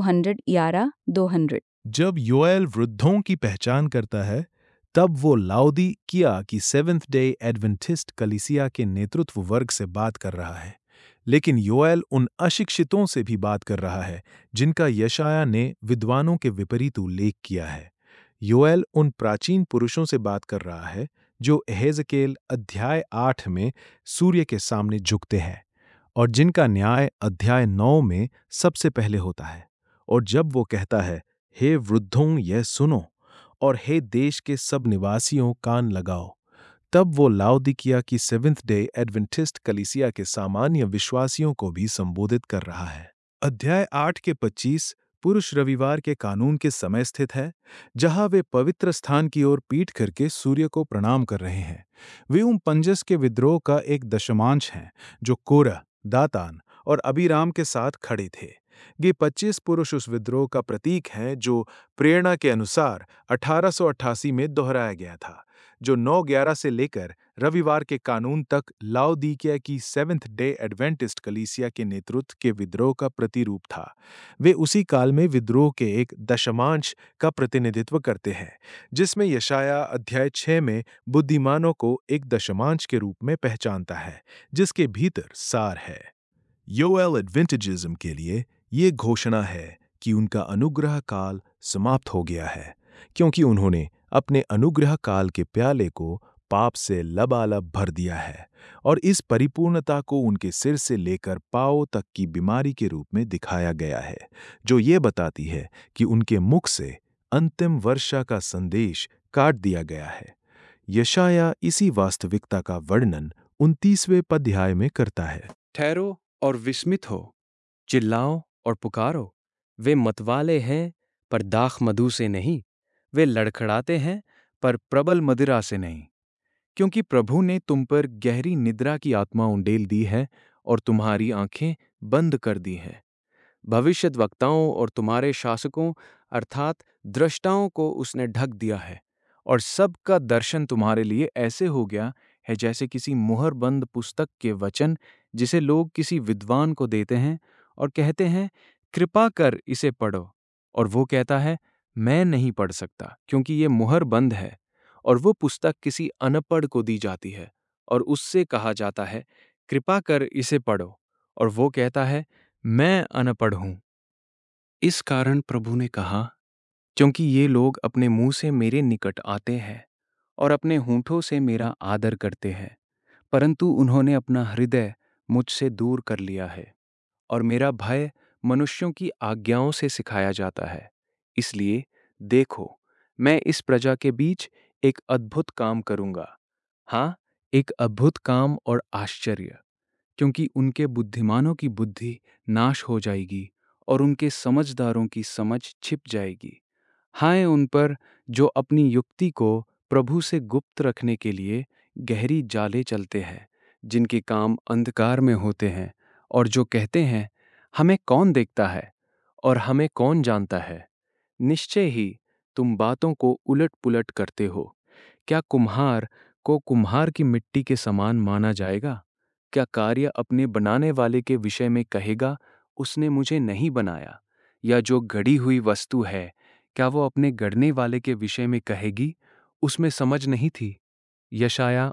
211-200। जब योएल वृद्धों की पहचान करता है, तब वो लाउदीकिया की सेवेंथ डे एडवेंटिस्ट कलीसिया के नेतृत्व वर्ग से बात कर रहा है। लेकिन योएल उन अशिक्षितों से भी बात कर रहा है जिनका यशाया ने विद्वानों के विपरीत उल्लेख किया है। योएल उन प्राचीन पुरुषों से बात कर रहा है जो एहेजकेल अध्याय 8 में सूर्य के सामने झुकते हैं और जिनका न्याय अध्याय 9 में सबसे पहले होता है। और जब वो कहता है, हे वृद्धों यह सुनो, और हे देश के सब निवासियों कान लगाओ, तब वो लाउदीकिया की सेवेंथ डे एडवेंटिस्ट कलीसिया के सामान्य विश्वासियों को भी संबोधित कर रहा है। अध्याय 8 के 25 पुरुष रविवार के कानून के समय स्थित है, जहां वे पवित्र स्थान की ओर पीठ करके सूर्य को प्रणाम कर रहे हैं। वे उन पंजस के विद्रोह का एक दशमांश हैं जो कोरह, दातान और अबीराम के साथ खड़े थे। ये 25 पुरुष उस विद्रोह का प्रतीक हैं जो प्रेरणा के अनुसार 1888 में दोहराया गया था, जो 9/11 से लेकर रविवार के कानून तक लाउदीकिया की सेवेंथ डे एडवेंटिस्ट कलीसिया के नेतृत्व के विद्रोह का प्रतिरूप था। वे उसी काल में विद्रोह के एक दशमांश का प्रतिनिधित्व करते हैं, जिसमें यशाया अध्याय 6 में बुद्धिमानों को एक दशमांश के रूप में पहचानता है, जिसके भीतर सार है। योएल एडवेंटिजिज्म के लिए ये घोषणा है कि उनका अनुग्रह काल समाप्त हो गया है, क्योंकि उन्होंने अपने अनुग्रह काल के प्याले को पाप से लबालब भर दिया है और इस परिपूर्णता को उनके सिर से लेकर पांव तक की बीमारी के रूप में दिखाया गया है, जो ये बताती है कि उनके मुख से अंतिम वर्षा का संदेश काट दिया गया है। यशाया इसी वास्तविकता का वर्णन 29वें अध्याय में करता है। ठहरो और विस्मित हो, चिल्लाओ और पुकारो। वे मतवाले हैं पर दाख मधु से नहीं, वे लड़खड़ाते हैं पर प्रबल मदिरा से नहीं। क्योंकि प्रभु ने तुम पर गहरी निद्रा की आत्मा उंडेल दी है और तुम्हारी आंखें बंद कर दी हैं। भविष्यद्वक्ताओं और तुम्हारे शासकों अर्थात दृष्टाओं को उसने ढक दिया है, और सबका दर्शन तुम्हारे लिए ऐसे हो गया है जैसे किसी मुहरबंद पुस्तक के वचन, जिसे लोग किसी विद्वान को देते हैं और कहते हैं, कृपा कर इसे पढ़ो, और वो कहता है, मैं नहीं पढ़ सकता क्योंकि ये मुहर बंद है। और वो पुस्तक किसी अनपढ़ को दी जाती है और उससे कहा जाता है, कृपा कर इसे पढ़ो, और वो कहता है, मैं अनपढ़ हूं। इस कारण प्रभु ने कहा, क्योंकि ये लोग अपने मुंह से मेरे निकट आते हैं और अपने होंठों से मेरा आदर करते हैं, परंतु उन्होंने अपना हृदय मुझसे दूर कर लिया है, और मेरा भय मनुष्यों की आज्ञाओं से सिखाया जाता है। इसलिए देखो, मैं इस प्रजा के बीच एक अद्भुत काम करूंगा, हाँ, एक अद्भुत काम और आश्चर्य, क्योंकि उनके बुद्धिमानों की बुद्धि नाश हो जाएगी और उनके समझदारों की समझ छिप जाएगी। हाय उन पर जो अपनी युक्ति को प्रभु से गुप्त रखने के लिए गहरी जाले चलते हैं, जिनके काम अंधकार में होते हैं और जो कहते हैं, हमें कौन देखता है और हमें कौन जानता है। निश्चय ही तुम बातों को उलट पुलट करते हो। क्या कुम्हार को कुम्हार की मिट्टी के समान माना जाएगा? क्या कार्य अपने बनाने वाले के विषय में कहेगा, उसने मुझे नहीं बनाया? या जो गढ़ी हुई वस्तु है, क्या वो अपने गढ़ने वाले के विषय में कहेगी, उसमें समझ नहीं थी? यशाया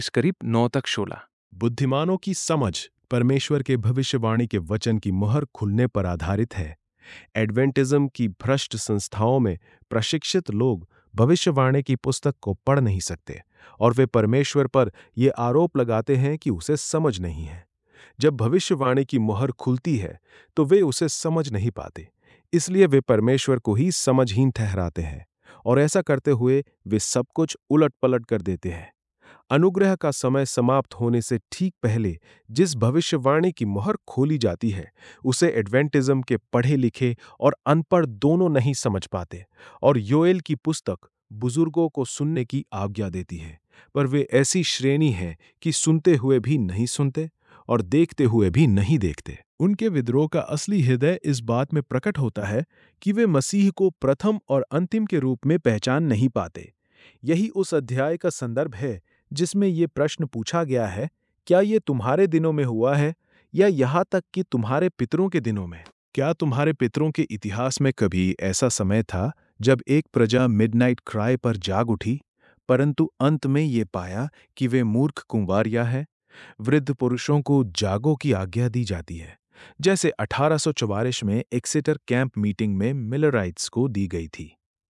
29:9-16। बुद्धिमानों की समझ परमेश्वर के भविष्यवाणी के वचन की मुहर खुलने पर आधारित है। एडवेंटिज्म की भ्रष्ट संस्थाओं में प्रशिक्षित लोग भविष्यवाणी की पुस्तक को पढ़ नहीं सकते और वे परमेश्वर पर यह आरोप लगाते हैं कि उसे समझ नहीं है। जब भविष्यवाणी की मुहर खुलती है तो वे उसे समझ नहीं पाते, इसलिए वे परमेश्वर को ही समझहीन ठहराते हैं और ऐसा करते हुए वे सब कुछ उलट पलट कर देते हैं। अनुग्रह का समय समाप्त होने से ठीक पहले जिस भविष्यवाणी की मुहर खोली जाती है, उसे एडवेंटिज्म के पढ़े लिखे और अनपढ़ दोनों नहीं समझ पाते और योएल की पुस्तक बुजुर्गों को सुनने की आज्ञा देती है, पर वे ऐसी श्रेणी है कि सुनते हुए भी नहीं सुनते और देखते हुए भी नहीं देखते। उनके विद्रोह का असली हृदय इस बात में प्रकट होता है कि वे मसीह को प्रथम और अंतिम के रूप में पहचान नहीं पाते। यही उस अध्याय का संदर्भ है जिसमें ये प्रश्न पूछा गया है, क्या ये तुम्हारे दिनों में हुआ है या यहाँ तक कि तुम्हारे पितरों के दिनों में? क्या तुम्हारे पितरों के इतिहास में कभी ऐसा समय था जब एक प्रजा मिडनाइट क्राई पर जाग उठी, परंतु अंत में ये पाया कि वे मूर्ख कुंवारियां हैं? वृद्ध पुरुषों को जागो की आज्ञा दी जाती है, जैसे 1844 में एक्सेटर कैंप मीटिंग में मिलराइट्स को दी गई थी।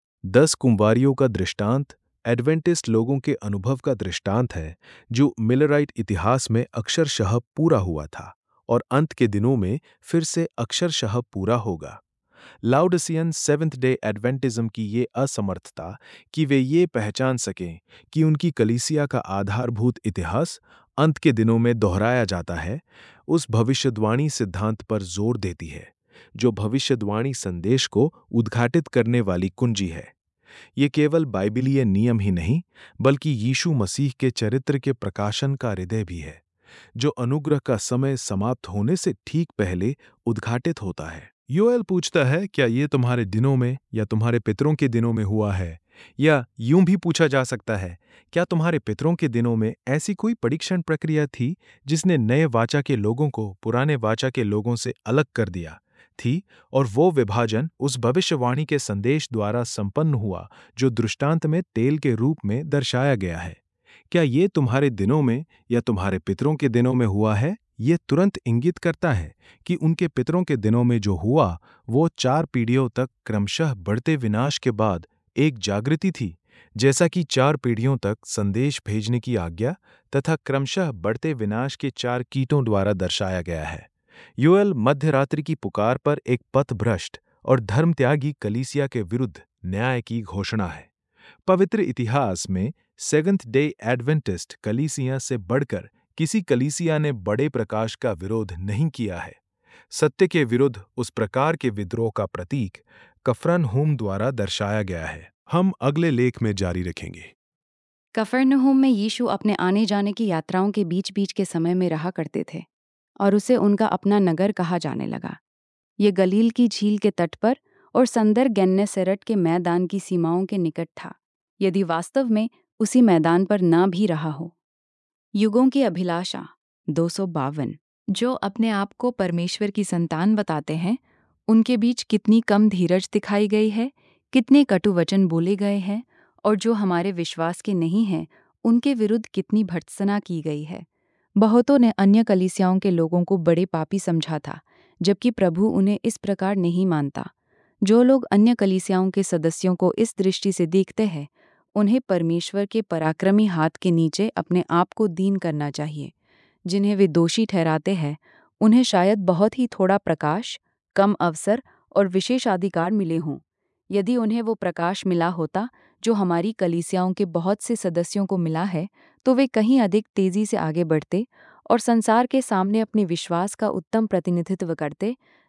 10 कुंवारियों का दृष्टांत एडवेंटिस्ट लोगों के अनुभव का दृष्टांत है, जो मिलराइट इतिहास में अक्षरशः पूरा हुआ था और अंत के दिनों में फिर से अक्षरशः पूरा होगा। लाउडिसियन सेवेंथ डे एडवेंटिज्म की ये असमर्थता कि वे ये पहचान सकें कि उनकी कलीसिया का आधारभूत इतिहास अंत के दिनों में दोहराया जाता है, उस भविष्यद्वाणी सिद्धांत पर जोर देती है, जो भविष्यद्वाणी संदेश को उद्घाटित करने वाली कुंजी है। ये केवल बाइबिलीय नियम ही नहीं, बल्कि यीशु मसीह के चरित्र के प्रकाशन का हृदय भी है, जो अनुग्रह का समय समाप्त होने से ठीक पहले उद्घाटित होता है। योएल पूछता है, क्या ये तुम्हारे दिनों में या तुम्हारे पितरों के दिनों में हुआ है? या यूं भी पूछा जा सकता है, क्या तुम्हारे पितरों के दिनों में ऐसी कोई परीक्षण प्रक्रिया थी जिसने नए वाचा के लोगों को पुराने वाचा के लोगों से अलग कर दिया थी, और वो विभाजन उस भविष्यवाणी के संदेश द्वारा संपन्न हुआ जो दृष्टांत में तेल के रूप में दर्शाया गया है? क्या ये तुम्हारे दिनों में या तुम्हारे पितरों के दिनों में हुआ है? ये तुरंत इंगित करता है कि उनके पितरों के दिनों में जो हुआ वो 4 पीढ़ियों तक क्रमशः बढ़ते विनाश के बाद एक जागृति थी, जैसा कि 4 पीढ़ियों तक संदेश भेजने की आज्ञा तथा क्रमशः बढ़ते विनाश के 4 कीटों द्वारा दर्शाया गया है। योएल मध्यरात्रि की पुकार पर एक पथभ्रष्ट और धर्मत्यागी कलीसिया के विरुद्ध न्याय की घोषणा है। पवित्र इतिहास में सेवेंथ डे एडवेंटिस्ट कलीसिया से बढ़कर किसी कलीसिया ने बड़े प्रकाश का विरोध नहीं किया है। सत्य के विरुद्ध उस प्रकार के विद्रोह का प्रतीक कफरनहूम द्वारा दर्शाया गया है। हम अगले लेख में जारी रखेंगे। कफरनहूम में यीशु अपने आने जाने की यात्राओं के बीच बीच के समय में रहा करते थे और उसे उनका अपना नगर कहा जाने लगा। ये गलील की झील के तट पर और संदर गेन्नेसरेट के मैदान की सीमाओं के निकट था, यदि वास्तव में उसी मैदान पर ना भी रहा हो। युगों की अभिलाषा 252। जो अपने आप को परमेश्वर की संतान बताते हैं, उनके बीच कितनी कम धीरज दिखाई गई है, कितने कटु वचन बोले गए हैं, और जो हमारे विश्वास के नहीं हैं, उनके विरुद्ध कितनी भर्त्सना की गई है। बहुतों ने अन्य कलीसियाओं के लोगों को बड़े पापी समझा था, जबकि प्रभु उन्हें इस प्रकार नहीं मानता। जो लोग अन्य कलीसियाओं के सदस्यों को इस दृष्टि से देखते हैं, उन्हें परमेश्वर के पराक्रमी हाथ के नीचे अपने आप को दीन करना चाहिए। जिन्हें वे दोषी ठहराते हैं, उन्हें शायद बहुत ही थोड़ा प्रकाश, कम अवसर और विशेषाधिकार मिले हों। यदि उन्हें वो प्रकाश मिला होता जो हमारी कलीसियाओं के बहुत से सदस्यों को मिला है, तो वे कहीं अधिक तेजी से आगे बढ़ते और संसार के सामने अपने विश्वास का उत्तम प्रतिनिधित्व करते,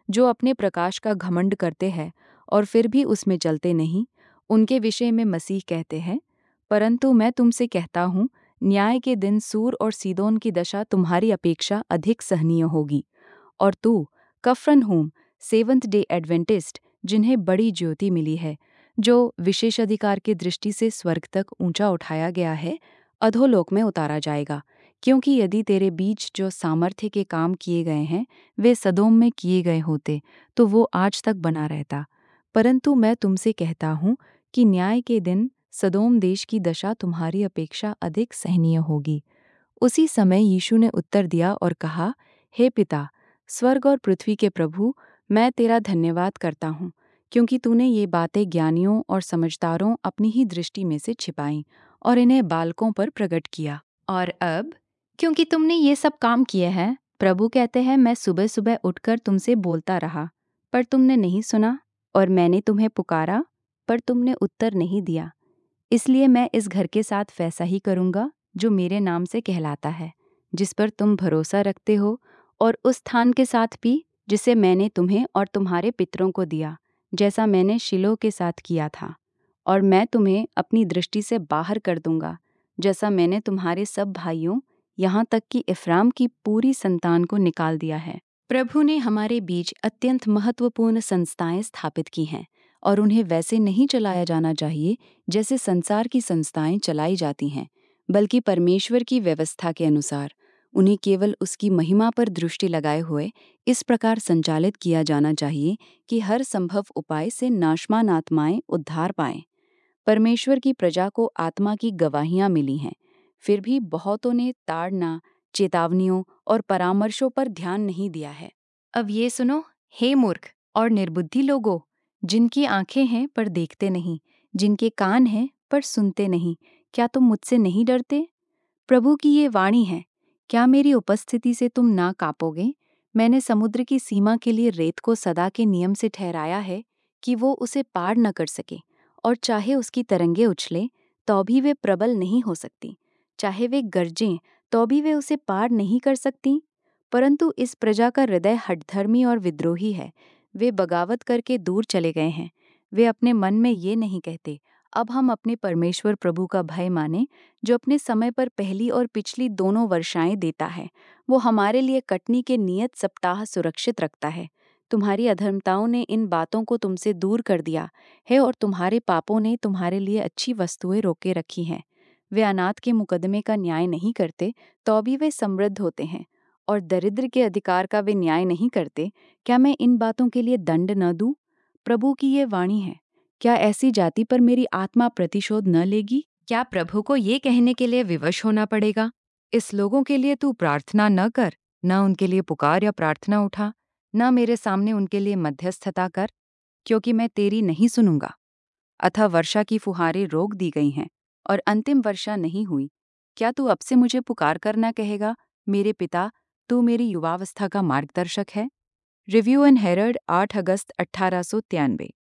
जो अपने प्रकाश का घमंड करते हैं और फिर भी उसमें चलते नहीं, उनके विषय में मसीह कहते हैं, परंतु मैं तुमसे कहता हूँ, न्याय के दिन सूर और सीदोन की दशा तुम्हारी अपेक्षा अधिक सहनीय होगी। और तू, कफरनहूम, सेवंथ डे एडवेंटिस्ट, जिन्हें बड़ी ज्योति मिली है, जो विशेषाधिकार की दृष्टि से स्वर्ग तक ऊंचा उठाया गया है, अधोलोक में उतारा जाएगा। क्योंकि यदि तेरे बीच जो सामर्थ्य के काम किए गए हैं वे सदोम में किए गए होते तो वो आज तक बना रहता। परंतु मैं तुमसे कहता हूँ कि न्याय के दिन सदोम देश की दशा तुम्हारी अपेक्षा अधिक सहनीय होगी। उसी समय यीशु ने उत्तर दिया और कहा, हे पिता, स्वर्ग और पृथ्वी के प्रभु, मैं तेरा धन्यवाद करता हूँ, क्योंकि तूने ये बातें ज्ञानियों और समझदारों अपनी ही दृष्टि में से छिपाईं और इन्हें बालकों पर प्रकट किया। और अब, क्योंकि तुमने ये सब काम किए हैं, प्रभु कहते हैं, मैं सुबह सुबह उठकर तुमसे बोलता रहा, पर तुमने नहीं सुना, और मैंने तुम्हें पुकारा, पर तुमने उत्तर नहीं दिया। इसलिए मैं इस घर के साथ वैसा ही करूँगा जो मेरे नाम से कहलाता है, जिस पर तुम भरोसा रखते हो, और उस स्थान के साथ भी जिसे मैंने तुम्हें और तुम्हारे पितरों को दिया, जैसा मैंने शिलो के साथ किया था। और मैं तुम्हें अपनी दृष्टि से बाहर कर दूंगा, जैसा मैंने तुम्हारे सब भाइयों, यहाँ तक कि इफ्राम की पूरी संतान को निकाल दिया है। प्रभु ने हमारे बीच अत्यंत महत्वपूर्ण संस्थाएं स्थापित की हैं, और उन्हें वैसे नहीं चलाया जाना चाहिए जैसे संसार की संस्थाएं चलाई जाती हैं, बल्कि परमेश्वर की व्यवस्था के अनुसार उन्हें केवल उसकी महिमा पर दृष्टि लगाए हुए इस प्रकार संचालित किया जाना चाहिए कि हर संभव उपाय से नाशमान आत्माएं उद्धार पाएं। परमेश्वर की प्रजा को आत्मा की गवाहियां मिली हैं, फिर भी बहुतों ने ताड़ना, चेतावनियों और परामर्शों पर ध्यान नहीं दिया है। अब ये सुनो, हे मूर्ख और निर्बुद्धि लोगों, जिनकी आंखें हैं पर देखते नहीं, जिनके कान हैं पर सुनते नहीं, क्या तुम मुझसे नहीं डरते? प्रभु की ये वाणी है, क्या मेरी उपस्थिति से तुम ना कांपोगे? मैंने समुद्र की सीमा के लिए रेत को सदा के नियम से ठहराया है कि वो उसे पार न कर सके, और चाहे उसकी तरंगे उछले तो भी वे प्रबल नहीं हो सकती, चाहे वे गरजें तो भी वे उसे पार नहीं कर सकती। परंतु इस प्रजा का हृदय हठधर्मी और विद्रोही है, वे बगावत करके दूर चले गए हैं। वे अपने मन में ये नहीं कहते, अब हम अपने परमेश्वर प्रभु का भय माने, जो अपने समय पर पहली और पिछली दोनों वर्षाएं देता है। वो हमारे लिए कटनी के नियत सप्ताह सुरक्षित रखता है। तुम्हारी अधर्मताओं ने इन बातों को तुमसे दूर कर दिया है, और तुम्हारे पापों ने तुम्हारे लिए अच्छी वस्तुएं रोके रखी हैं। वे अनाथ के मुकदमे का न्याय नहीं करते तो भी वे समृद्ध होते हैं, और दरिद्र के अधिकार का वे न्याय नहीं करते। क्या मैं इन बातों के लिए दंड न दूं? प्रभु की ये वाणी है, क्या ऐसी जाति पर मेरी आत्मा प्रतिशोध न लेगी? क्या प्रभु को ये कहने के लिए विवश होना पड़ेगा, इस लोगों के लिए तू प्रार्थना न कर, न उनके लिए पुकार या प्रार्थना उठा, न मेरे सामने उनके लिए मध्यस्थता कर, क्योंकि मैं तेरी नहीं सुनूंगा। अतः वर्षा की फुहारें रोक दी गई हैं और अंतिम वर्षा नहीं हुई। क्या तू अब से मुझे पुकार कर न कहेगा, मेरे पिता, तू मेरी युवावस्था का मार्गदर्शक है? रिव्यू एंड हेरल्ड, 8 अगस्त 1893।